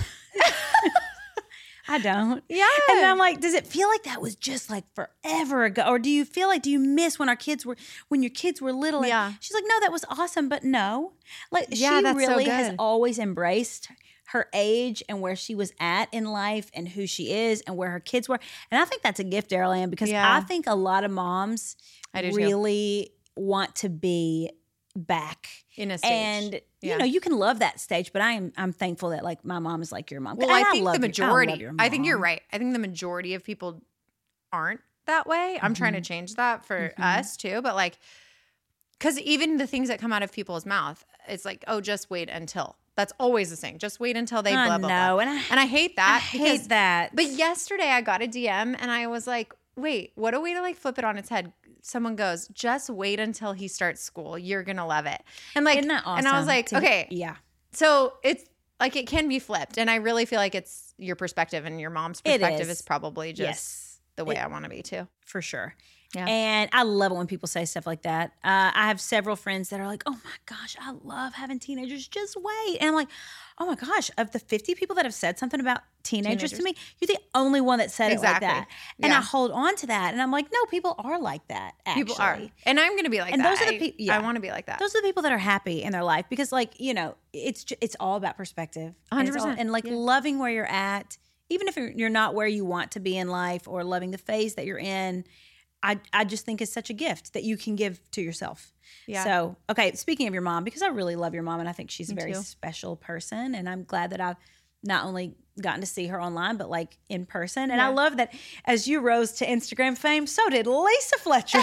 I don't. Yeah. And I'm like, does it feel like that was just like forever ago? Or do you miss when your kids were little? And Yeah. she's like, no, that was awesome. But no, like Yeah, she that's so really has good. always embraced her age and where she was at in life and who she is and where her kids were. And I think that's a gift, Daryl Ann, because Yeah. I think a lot of moms I do too. really want to be back In a stage. and Yeah. you know, you can love that stage, but I'm thankful that like my mom is like your mom. Well, And I think love the your- majority, love your I think you're mom. right. I think the majority of people aren't that way. I'm trying to change that for us too. But like, because even the things that come out of people's mouth, it's like, oh, just wait until. That's always the thing. Just wait until they I blah, blah, know, blah. and I hate that. I hate that. But yesterday I got a DM and I was like, wait, what a way to like flip it on its head. Someone goes, just wait until he starts school. You're going to love it. And like, Isn't that awesome? and I was like, okay. Yeah. So it's like, it can be flipped. And I really feel like it's your perspective, and your mom's It perspective is. is probably just Yes. the way I want to be too. For sure. Yeah. And I love it when people say stuff like that. I have several friends that are like, oh my gosh, I love having teenagers. Just wait. And I'm like, oh my gosh, of the 50 people that have said something about teenagers to me, you're the only one that said Exactly. it like that. And Yeah. I hold on to that. And I'm like, no, people are like that, actually. People are. And I'm going to be like And that. those are the peop- yeah. I want to be like that. Those are the people that are happy in their life because, like, you know, it's all about perspective. And it's all- 100%. And like Yeah. loving where you're at, even if you're not where you want to be in life, or loving the phase that you're in. I just think it's such a gift that you can give to yourself. Yeah. So, okay, speaking of your mom, because I really love your mom and I think she's a Me very too. special person, and I'm glad that I've not only gotten to see her online, but like in person. And I Yeah. love that as you rose to Instagram fame, so did Lisa Fletcher.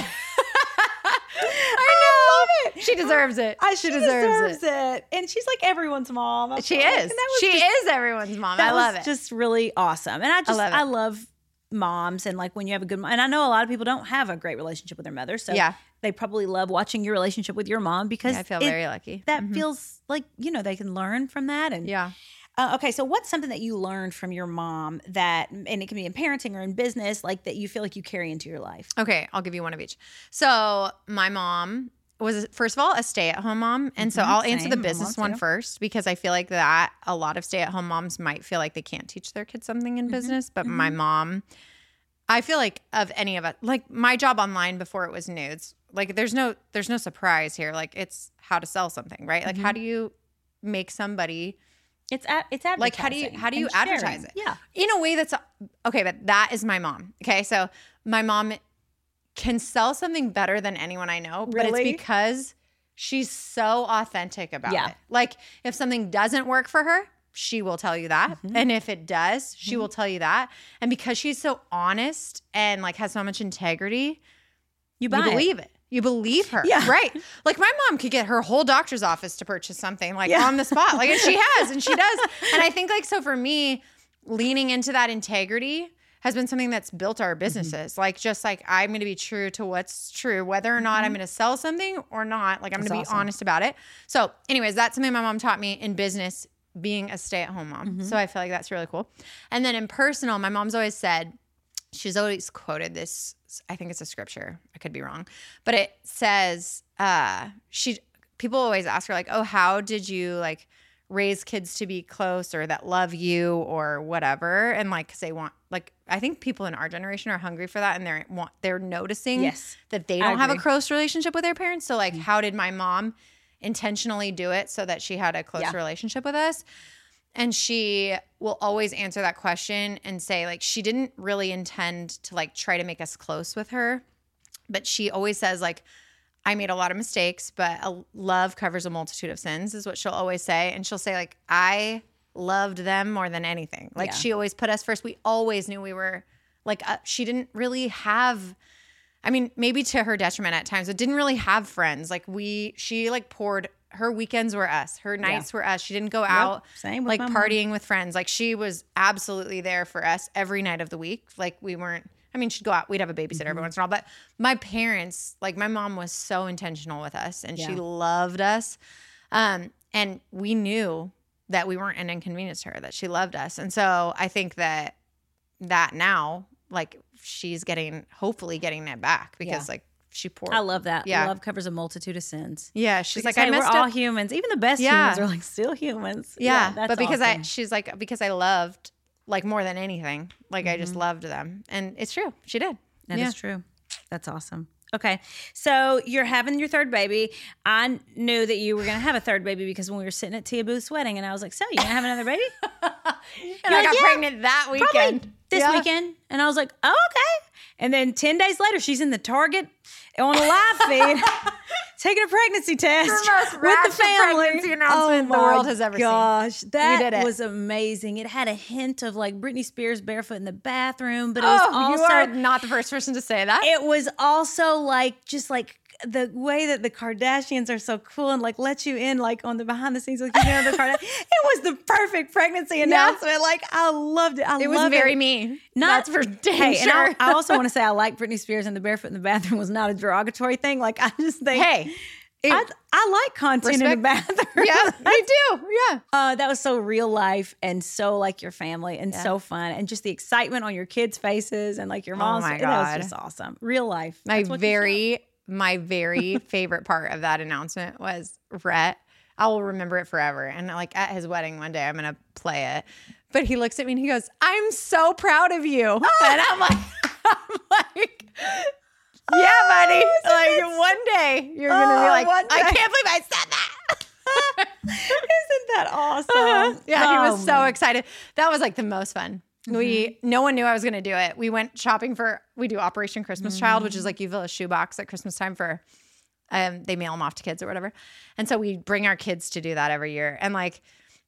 I love it. She deserves it. She deserves it. And she's like everyone's mom. I She feel like. is. And that was She just- is everyone's mom. that I love was it. just really awesome. And I love it. love moms, and like when you have a good mom. And I know a lot of people don't have a great relationship with their mother. So Yeah. they probably love watching your relationship with your mom because I feel very lucky. that feels like, you know, they can learn from that. And Yeah. okay, so what's something that you learned from your mom that, and it can be in parenting or in business, like that you feel like you carry into your life? Okay, I'll give you one of each. So my mom was, first of all, a stay-at-home mom. And so I'll answer same. the My business mom one too. first, because I feel like that a lot of stay-at-home moms might feel like they can't teach their kids something in business. But my mom, I feel like of any of it, like my job online before it was nudes, like there's no surprise here. Like it's how to sell something, right? Like how do you make somebody It's advertising. like how do you and advertise sharing. it? Yeah. In a way that's okay, but that is my mom. Okay, so my mom can sell something better than anyone I know, but it's Really? because she's so authentic about Yeah. it. Like if something doesn't work for her, she will tell you that. And if it does, she will tell you that. And because she's so honest and like has so much integrity, You buy it. believe it. You believe her. Yeah. Right. Like my mom could get her whole doctor's office to purchase something like Yeah. on the spot. Like and she has and she does. And I think like so for me, leaning into that integrity has been something that's built our businesses. Like just like I'm going to be true to what's true, whether or not I'm going to sell something or not. Like I'm going to be awesome. honest about it. So anyways, that's something my mom taught me in business, being a stay-at-home mom. So I feel like that's really cool. And then in personal, my mom's always said, she's always quoted this, I think it's a scripture, I could be wrong, but it says, people always ask her like, oh, how did you like raise kids to be close or that love you or whatever? And like, 'cause they want, like, I think people in our generation are hungry for that, and they're noticing Yes. that they I don't have a agree. close relationship with their parents. So like, how did my mom intentionally do it so that she had a close Yeah. relationship with us? And she will always answer that question and say like she didn't really intend to like try to make us close with her, but she always says like, I made a lot of mistakes, but love covers a multitude of sins is what she'll always say. And she'll say like, I loved them more than anything. Like Yeah. she always put us first. We always knew we were like, she didn't really have, I mean, maybe to her detriment at times, but didn't really have friends. Like she like poured, her weekends were us, her nights were us. She didn't go out same with like my mom. partying with friends. Like she was absolutely there for us every night of the week. Like we weren't, I mean, she'd go out, we'd have a babysitter every once in a while, but my parents, like my mom was so intentional with us and she Yeah. loved us. And we knew that we weren't an inconvenience to her, that she loved us. And so I think that now, like she's hopefully getting it back because Yeah. like she poured. I love that. Yeah. Love covers a multitude of sins. Yeah, she's Because, like, I hey, we're messed all up. humans. Even the best humans are like still humans. Yeah, that's but because awesome. she's like, because I loved like more than anything, like I just loved them, and it's true. She did. That is true. That's awesome. Okay. So you're having your third baby. I knew that you were going to have a third baby because when we were sitting at Tia Booth's wedding and I was like, so you going to have another baby? And I got pregnant that weekend. This weekend. And I was like, oh, okay. And then 10 days later, she's in the Target on a live feed taking a pregnancy test with the family. Pregnancy announcement the world has ever seen. Gosh, We did that it. was amazing. It had a hint of like Britney Spears barefoot in the bathroom, but it was also you are not the first person to say that. it was also like just like the way that the Kardashians are so cool and like let you in like on the behind the scenes like you know the Kardashians. It was the perfect pregnancy announcement. Like I loved it. It was very me. That's for damn Hey, sure. and I also want to say I like Britney Spears and the barefoot in the bathroom was not a derogatory thing. Like I just think Hey, I like content in the bathroom. yeah, me too. Yeah. That was so real life and so like your family and so fun and just the excitement on your kids' faces and like your mom's. my That God. was just awesome. Real life. My That's what you very favorite part of that announcement was Rhett. I will remember it forever. And like at his wedding one day, I'm going to play it. But he looks at me and he goes, I'm so proud of you. And I'm like, yeah, buddy. Like one day you're going to be like, I can't believe I said that. Isn't that awesome? Yeah, he was so excited. That was like the most fun. No one knew I was going to do it. We went shopping we do Operation Christmas Child, which is like you fill a shoebox at Christmas time for, they mail them off to kids or whatever. And so we bring our kids to do that every year. And like,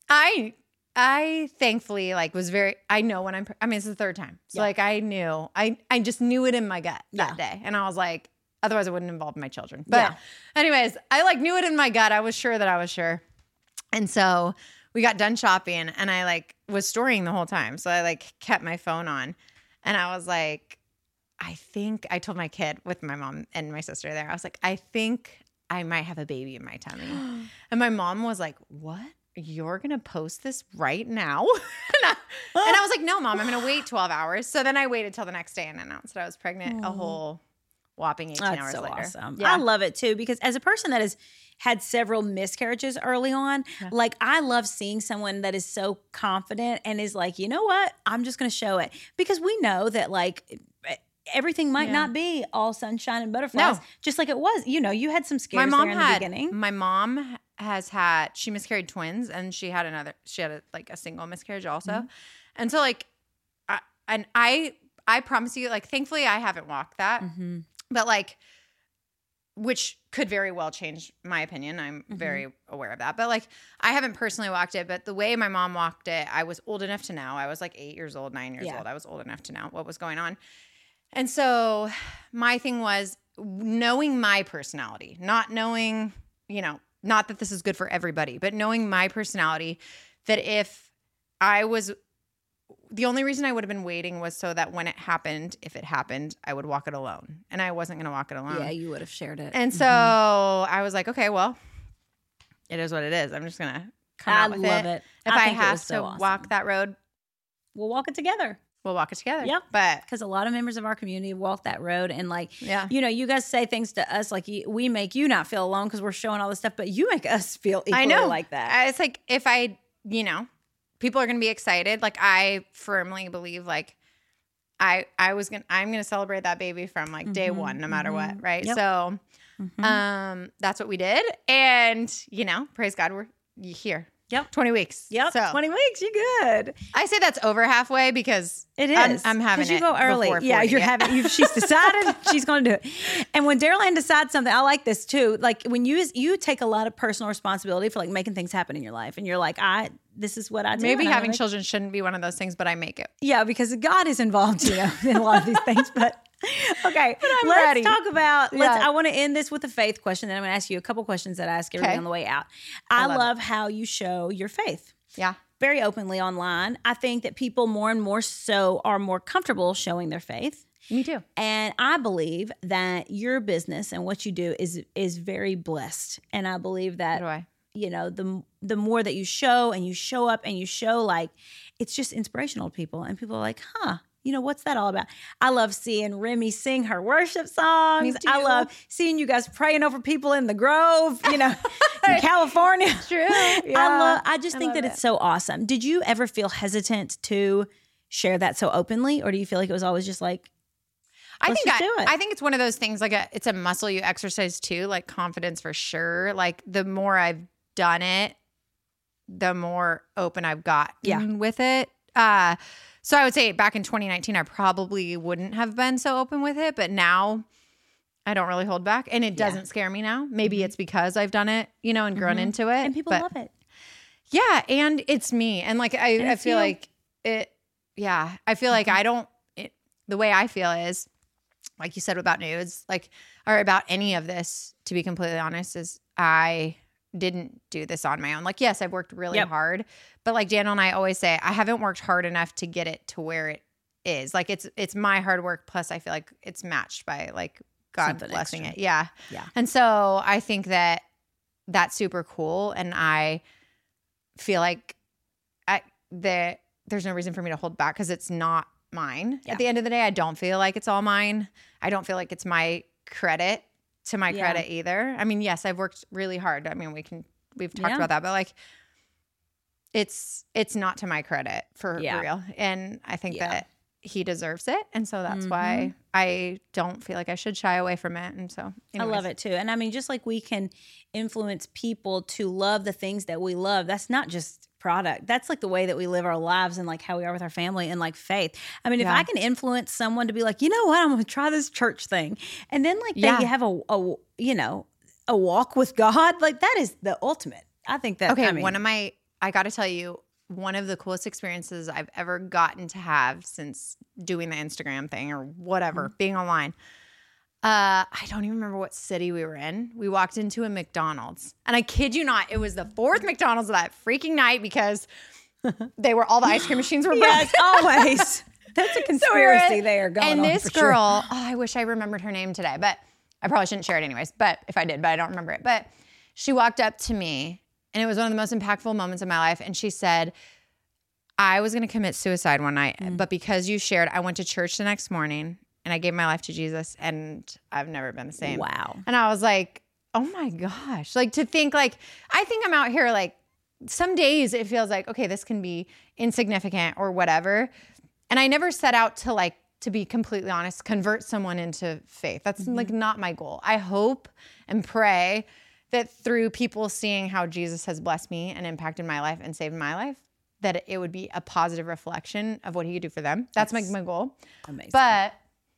I thankfully like was I know when I mean, it's the third time. So like I knew, I just knew it in my gut that day. And I was like, otherwise I wouldn't involve my children. But anyways, I like knew it in my gut. I was sure that I was sure. And so we got done shopping and I like was storying the whole time. So I like kept my phone on and I was like, I think I told my kid with my mom and my sister there, I was like, I think I might have a baby in my tummy. And my mom was like, what? You're going to post this right now? and I was like, no, Mom, I'm going to wait 12 hours. So then I waited till the next day and announced that I was pregnant a whole whopping 18 hours later. Awesome. Yeah. I love it too because as a person that has had several miscarriages early on, like I love seeing someone that is so confident and is like, you know what? I'm just going to show it because we know that like everything might not be all sunshine and butterflies, just like it was. You know, you had some scares there in the beginning. My mom she miscarried twins and she had a single miscarriage also. And so like, I promise you, like, thankfully I haven't walked that, but like, which could very well change my opinion. I'm very aware of that, but like, I haven't personally walked it, but the way my mom walked it, I was old enough to know. I was like 8 years old, 9 years old. I was old enough to know what was going on. And so my thing was knowing my personality, not knowing, not that this is good for everybody, but knowing my personality, that if the only reason I would have been waiting was so that when if it happened, I would walk it alone. And I wasn't going to walk it alone. Yeah, you would have shared it. And so I was like, okay, well, it is what it is. I'm just going to come out with it. If I have to walk that road, we'll walk it together. We'll walk it together. Yep. But because a lot of members of our community walk that road and like, you guys say things to us like we make you not feel alone because we're showing all this stuff, but you make us feel equally like that. It's like if people are going to be excited. Like I firmly believe like I'm going to celebrate that baby from like day one, no matter what. Right. Yep. So, that's what we did. And praise God, we're here. Yep. 20 weeks. Yep. So 20 weeks. You good. I say that's over halfway because it is. I'm having it. You go early. Yeah, you're having. She's decided she's going to do it. And when Daryl Ann decides something, I like this too. Like when you take a lot of personal responsibility for like making things happen in your life, and you're like, this is what I do. Maybe having children shouldn't be one of those things, but I make it. Yeah, because God is involved, in a lot of these things. But okay, let's ready. talk about. I want to end this with a faith question. Then I'm going to ask you a couple questions that I ask everybody on the way out. I love how you show your faith. Yeah. Very openly online. I think that people more and more so are more comfortable showing their faith. Me too. And I believe that your business and what you do is very blessed. And I believe that the more that you show and you show up and you show like it's just inspirational to people. And people are like, what's that all about? I love seeing Remy sing her worship songs. Me too. I love seeing you guys praying over people in the Grove, in California. True. Yeah. I just think that it's so awesome. Did you ever feel hesitant to share that so openly, or do you feel like it was always just like, I think do it? I think it's one of those things, like it's a muscle you exercise too, like confidence for sure. Like the more I've done it, the more open I've gotten with it. So I would say back in 2019, I probably wouldn't have been so open with it, but now I don't really hold back, and it doesn't scare me now. Maybe it's because I've done it, and grown into it, and people love it. Yeah, and it's me, and like I feel like it. Yeah, I feel like I don't. The way I feel is, like you said about nudes, or about any of this, to be completely honest, is I didn't do this on my own. Like, yes, I've worked really hard, but like Daniel and I always say, I haven't worked hard enough to get it to where it is. Like it's my hard work. Plus I feel like it's matched by like God Something blessing extra. it. Yeah. Yeah. And so I think that that's super cool. And I feel like there's no reason for me to hold back because it's not mine. At the end of the day, I don't feel like it's all mine. I don't feel like it's my credit to my credit either. I mean, yes, I've worked really hard. I mean, we've talked about that, but like it's not to my credit for real. And I think that he deserves it. And so that's why I don't feel like I should shy away from it. And so anyways. I love it too. And I mean, just like we can influence people to love the things that we love, that's not just product. That's like the way that we live our lives and like how we are with our family and like faith. I mean, if I can influence someone to be like, you know what, I'm going to try this church thing. And then like they have a walk with God, like that is the ultimate. I think that. Okay. I got to tell you, one of the coolest experiences I've ever gotten to have since doing the Instagram thing or whatever, being online. I don't even remember what city we were in. We walked into a McDonald's, and I kid you not, it was the fourth McDonald's of that freaking night because all the ice cream machines were broken. Yes, always. That's a conspiracy they are going on. And this girl, I wish I remembered her name today, but I probably shouldn't share it anyways. But if I did, but I don't remember it. But she walked up to me, and it was one of the most impactful moments of my life. And she said, I was going to commit suicide one night, but because you shared, I went to church the next morning. And I gave my life to Jesus, and I've never been the same. Wow. And I was like, oh my gosh. Like to think like, I think I'm out here like some days it feels like, okay, this can be insignificant or whatever. And I never set out to be completely honest, convert someone into faith. That's like not my goal. I hope and pray that through people seeing how Jesus has blessed me and impacted my life and saved my life, that it would be a positive reflection of what he could do for them. That's my goal. Amazing. But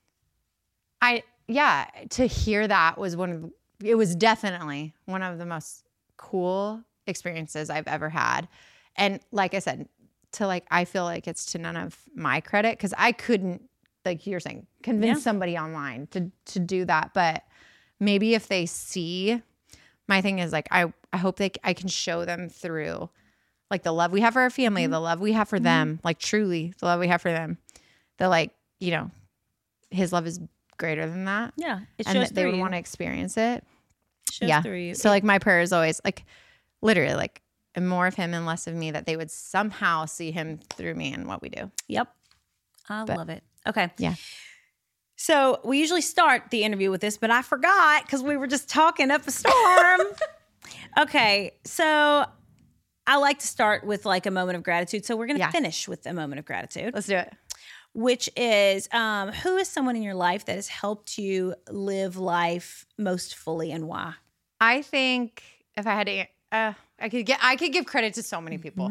to hear that was it was definitely one of the most cool experiences I've ever had. And like I said, I feel like it's to none of my credit because I couldn't, like you're saying, convince somebody online to do that. But maybe if they see, my thing is like, I hope I can show them through like the love we have for our family, the love we have for them, like truly the love we have for them. The his love is greater than that. Yeah. It and shows that they through would you. want to experience it. Shows through you. So like my prayer is always like literally like more of him and less of me, that they would somehow see him through me and what we do. Yep. I love it. Okay. Yeah. So we usually start the interview with this, but I forgot because we were just talking up a storm. Okay. So I like to start with like a moment of gratitude. So we're going to finish with a moment of gratitude. Let's do it. Which is, who is someone in your life that has helped you live life most fully and why? I think if I had to, I could give credit to so many people,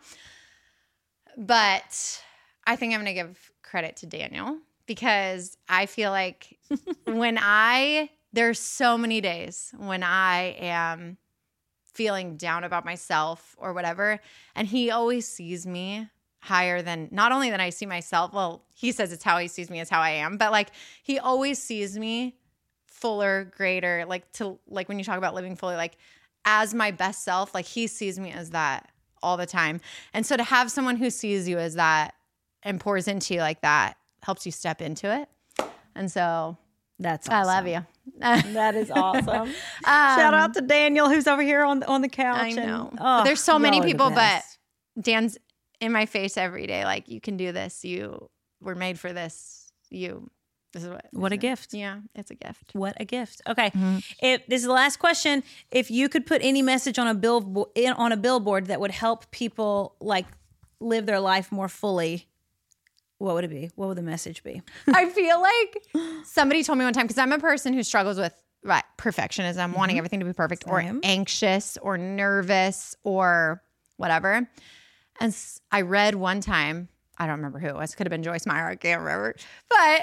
but I think I'm going to give credit to Daniel because I feel like there's so many days when I am feeling down about myself or whatever, and he always sees me higher than, not only than I see myself, well, he says it's how he sees me is how I am, but like he always sees me fuller, greater, like when you talk about living fully, like as my best self, like he sees me as that all the time. And so to have someone who sees you as that and pours into you like that helps you step into it. And so that's awesome. I love you. That is awesome. Shout out to Daniel who's over here on the couch. I know. There's so many people, but Dan's in my face every day. Like, you can do this. You we're made for this. This is What a gift. Yeah, it's a gift. What a gift. Okay. This is the last question. If you could put any message on a billboard that would help people like live their life more fully, what would it be? What would the message be? I feel like somebody told me one time, because I'm a person who struggles with perfectionism, wanting everything to be perfect, or anxious or nervous or whatever. And I read one time, I don't remember who it was, could have been Joyce Meyer, I can't remember. But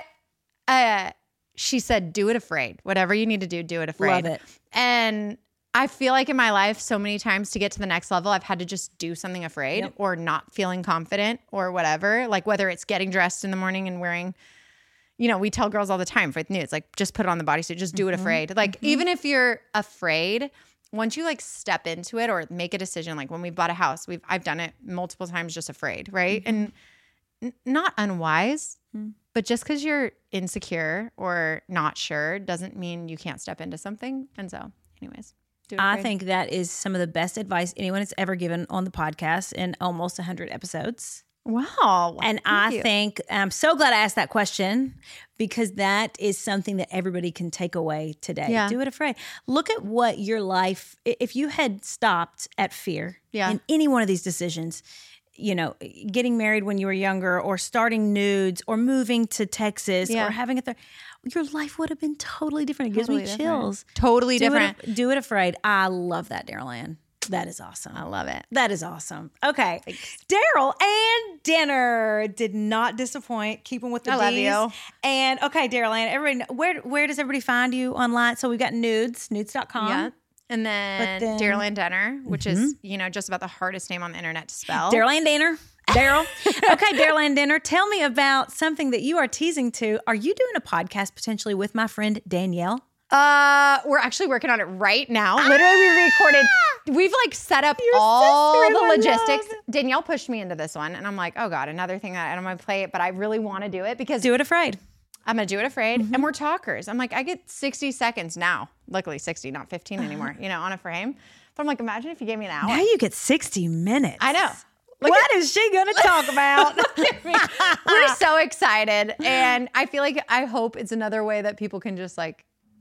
she said, do it afraid. Whatever you need to do it afraid. Love it. And I feel like in my life, so many times to get to the next level, I've had to just do something afraid or not feeling confident or whatever. Like whether it's getting dressed in the morning and wearing, we tell girls all the time for nudes, like just put it on the bodysuit, just do it afraid. Like even if you're afraid, once you like step into it or make a decision, like when we bought a house, I've done it multiple times just afraid, right? And not unwise, but just because you're insecure or not sure doesn't mean you can't step into something. And so anyways, do it afraid. I think that is some of the best advice anyone has ever given on the podcast in almost 100 episodes. Wow. And I think I'm so glad I asked that question, because that is something that everybody can take away today. Yeah. Do it afraid. Look at what your life, if you had stopped at fear in any one of these decisions, getting married when you were younger or starting nudes or moving to Texas or having your life would have been totally different. It gives me chills. Totally different. Do it afraid. I love that, Daryl Ann. That is awesome. I love it. That is awesome. Okay. Daryl Ann Dinner did not disappoint. Keeping with the D's. I love you. And okay, Daryl Ann, everybody, where does everybody find you online? So we've got nudes.com. Yeah. And then Daryl Ann Dinner, which is, just about the hardest name on the internet to spell. Daryl Ann Dinner. Daryl. Okay, Daryl Ann Dinner, tell me about something that you are teasing to. Are you doing a podcast potentially with my friend Danielle? We're actually working on it right now. Literally, we recorded. We've like set up all the logistics. Danielle pushed me into this one, and I'm like, oh God, another thing that I don't want to play it, but I really want to do it because do it afraid. I'm gonna do it afraid, and we're talkers. I'm like, I get 60 seconds now. Luckily, 60, not 15 anymore. On a frame. But I'm like, imagine if you gave me an hour. Now you get 60 minutes. I know. What is she going to talk about? We're so excited. And I feel like, I hope it's another way that people can just like,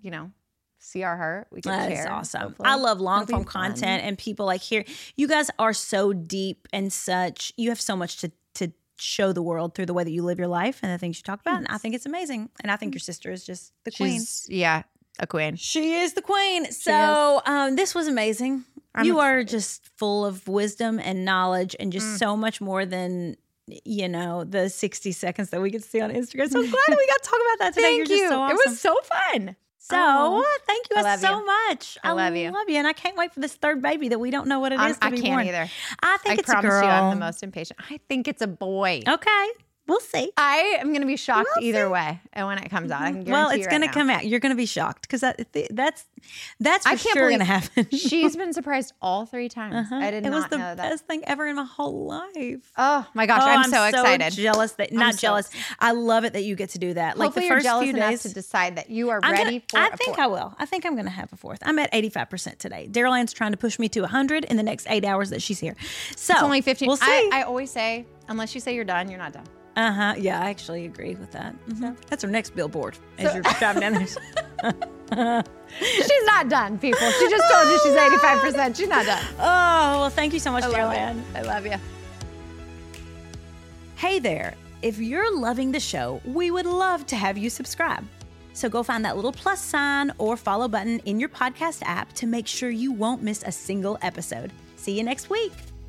see our heart. We can share. That's awesome. Hopefully. I love long form content and people like here. You guys are so deep and you have so much to show the world through the way that you live your life and the things you talk about. And I think it's amazing. And I think your sister is just the queen. A queen. She is the queen. So this was amazing. You are just full of wisdom and knowledge and just so much more than, the 60 seconds that we get to see on Instagram. So glad that we got to talk about that today. Thank You're you. just so awesome. It was so fun. So thank you guys so much. I love you. And I can't wait for this third baby that we don't know what it is to be born. I can't either. I think it's a girl. I promise you I'm the most impatient. I think it's a boy. Okay. We'll see. I am going to be shocked either way. And when it comes out, I can guarantee it's going to come out. You're going to be shocked because that's for sure going to happen. She's been surprised all 3 times. I did not know that. It was the best thing ever in my whole life. Oh my gosh, I'm so excited. Jealous jealous. I love it that you get to do that. Hopefully like the first you're jealous few enough days to decide that you are ready for I think I will. I think I'm going to have a fourth. I'm at 85% today. Daryl Ann's trying to push me to 100 in the next 8 hours that she's here. So it's only 15. We'll see. I always say, unless you say you're done, you're not done. Yeah, I actually agree with that. That's our next billboard as you're driving down there. She's not done, people. She just told you she's 85%. She's not done. Oh, well, thank you so much, Daryl Ann. I love you. Hey there. If you're loving the show, we would love to have you subscribe. So go find that little plus sign or follow button in your podcast app to make sure you won't miss a single episode. See you next week.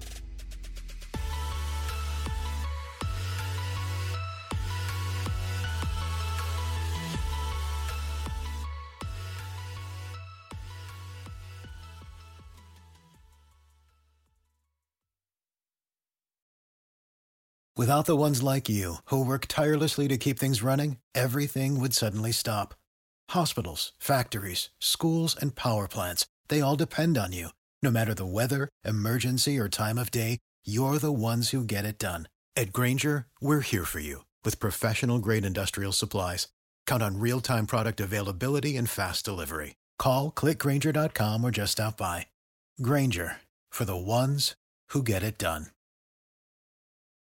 Without the ones like you, who work tirelessly to keep things running, everything would suddenly stop. Hospitals, factories, schools, and power plants, they all depend on you. No matter the weather, emergency, or time of day, you're the ones who get it done. At Grainger, we're here for you with professional-grade industrial supplies. Count on real-time product availability and fast delivery. Call, click Grainger.com, or just stop by. Grainger, for the ones who get it done.